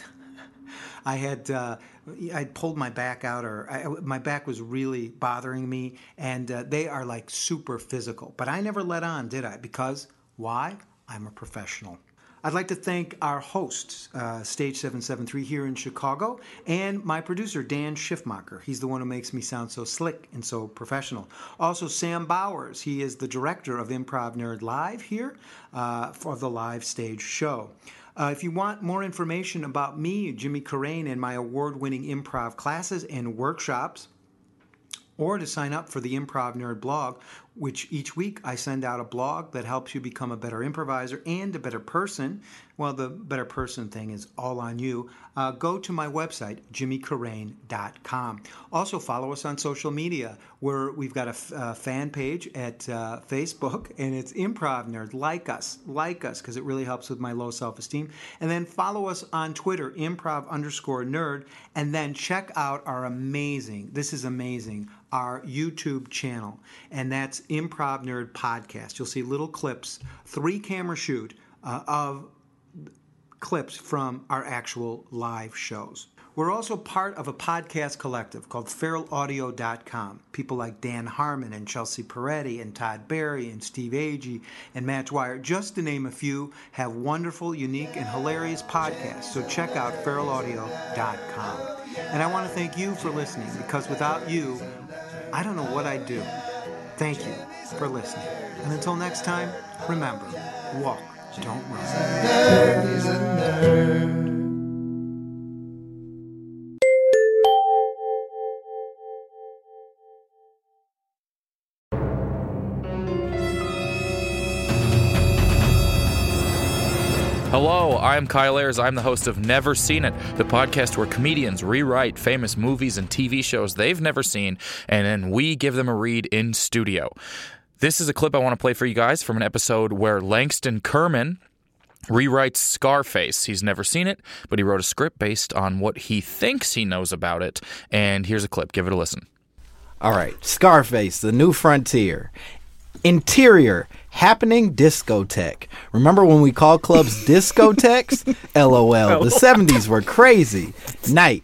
I had uh, I pulled my back out, or I, my back was really bothering me. And uh, they are like super physical. But I never let on, did I? Because why? I'm a professional. I'd like to thank our hosts, uh, Stage seven seven three here in Chicago, and my producer, Dan Schiffmacher. He's the one who makes me sound so slick and so professional. Also, Sam Bowers. He is the director of Improv Nerd Live here uh, for the live stage show. Uh, if you want more information about me, Jimmy Carrane, and my award-winning improv classes and workshops, or to sign up for the Improv Nerd blog, which each week I send out a blog that helps you become a better improviser and a better person. Well, the better person thing is all on you. Uh, go to my website, jimmy carrane dot com. Also, follow us on social media, where we've got a, f- a fan page at uh, Facebook, and it's Improv Nerd. Like us, like us, because it really helps with my low self-esteem. And then follow us on Twitter, improv underscore nerd, and then check out our amazing, this is amazing, our YouTube channel, and that's Improv Nerd Podcast. You'll see little clips, three camera shoot, uh, of clips from our actual live shows. We're also part of a podcast collective called feral audio dot com. People like Dan Harmon and Chelsea Peretti and Todd Barry and Steve Agee and Matt Dwyer, just to name a few, have wonderful, unique, and hilarious podcasts. So check out feral audio dot com. And I want to thank you for listening, because without you, I don't know what I'd do. Thank you for listening. And until next time, remember, walk, don't run. Nerd, he's a nerd. Hello, I'm Kyle Ayers. I'm the host of Never Seen It, the podcast where comedians rewrite famous movies and T V shows they've never seen, and then we give them a read in studio. This is a clip I want to play for you guys from an episode where Langston Kerman rewrites Scarface. He's never seen it, but he wrote a script based on what he thinks he knows about it, and here's a clip. Give it a listen. All right, Scarface, The New Frontier. Interior, happening discotheque. Remember when we called clubs discotheques? LOL. The seventies were crazy. Night.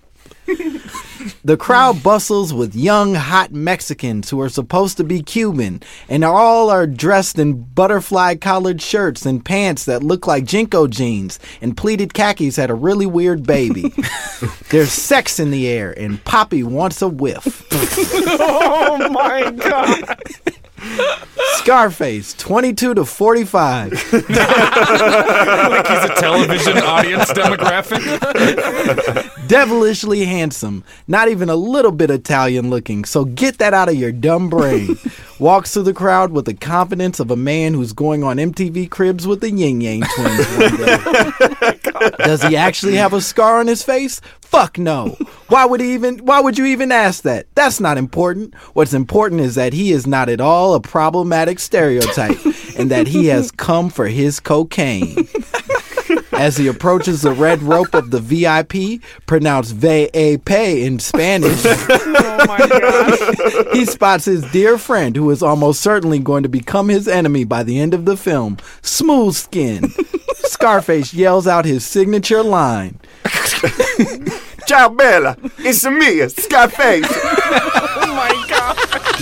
The crowd bustles with young, hot Mexicans who are supposed to be Cuban, and all are dressed in butterfly collared shirts and pants that look like Jinko jeans, and pleated khakis had a really weird baby. There's sex in the air, and Poppy wants a whiff. Oh my God. Scarface, twenty-two to forty-five. Like he's a television audience demographic. Devilishly handsome, not even a little bit Italian looking, so get that out of your dumb brain. Walks through the crowd with the confidence of a man who's going on M T V Cribs with the Yin Yang Twins one day. Does he actually have a scar on his face? Fuck no. Why would he even why would you even ask that? That's not important. What's important is that he is not at all a problematic stereotype, and that he has come for his cocaine. As he approaches the red rope of the V I P, pronounced V A P in Spanish, Oh my God. he spots his dear friend, who is almost certainly going to become his enemy by the end of the film, Smooth Skin. Scarface yells out his signature line. Ciao, Bella. It's me, Scarface. Oh my God.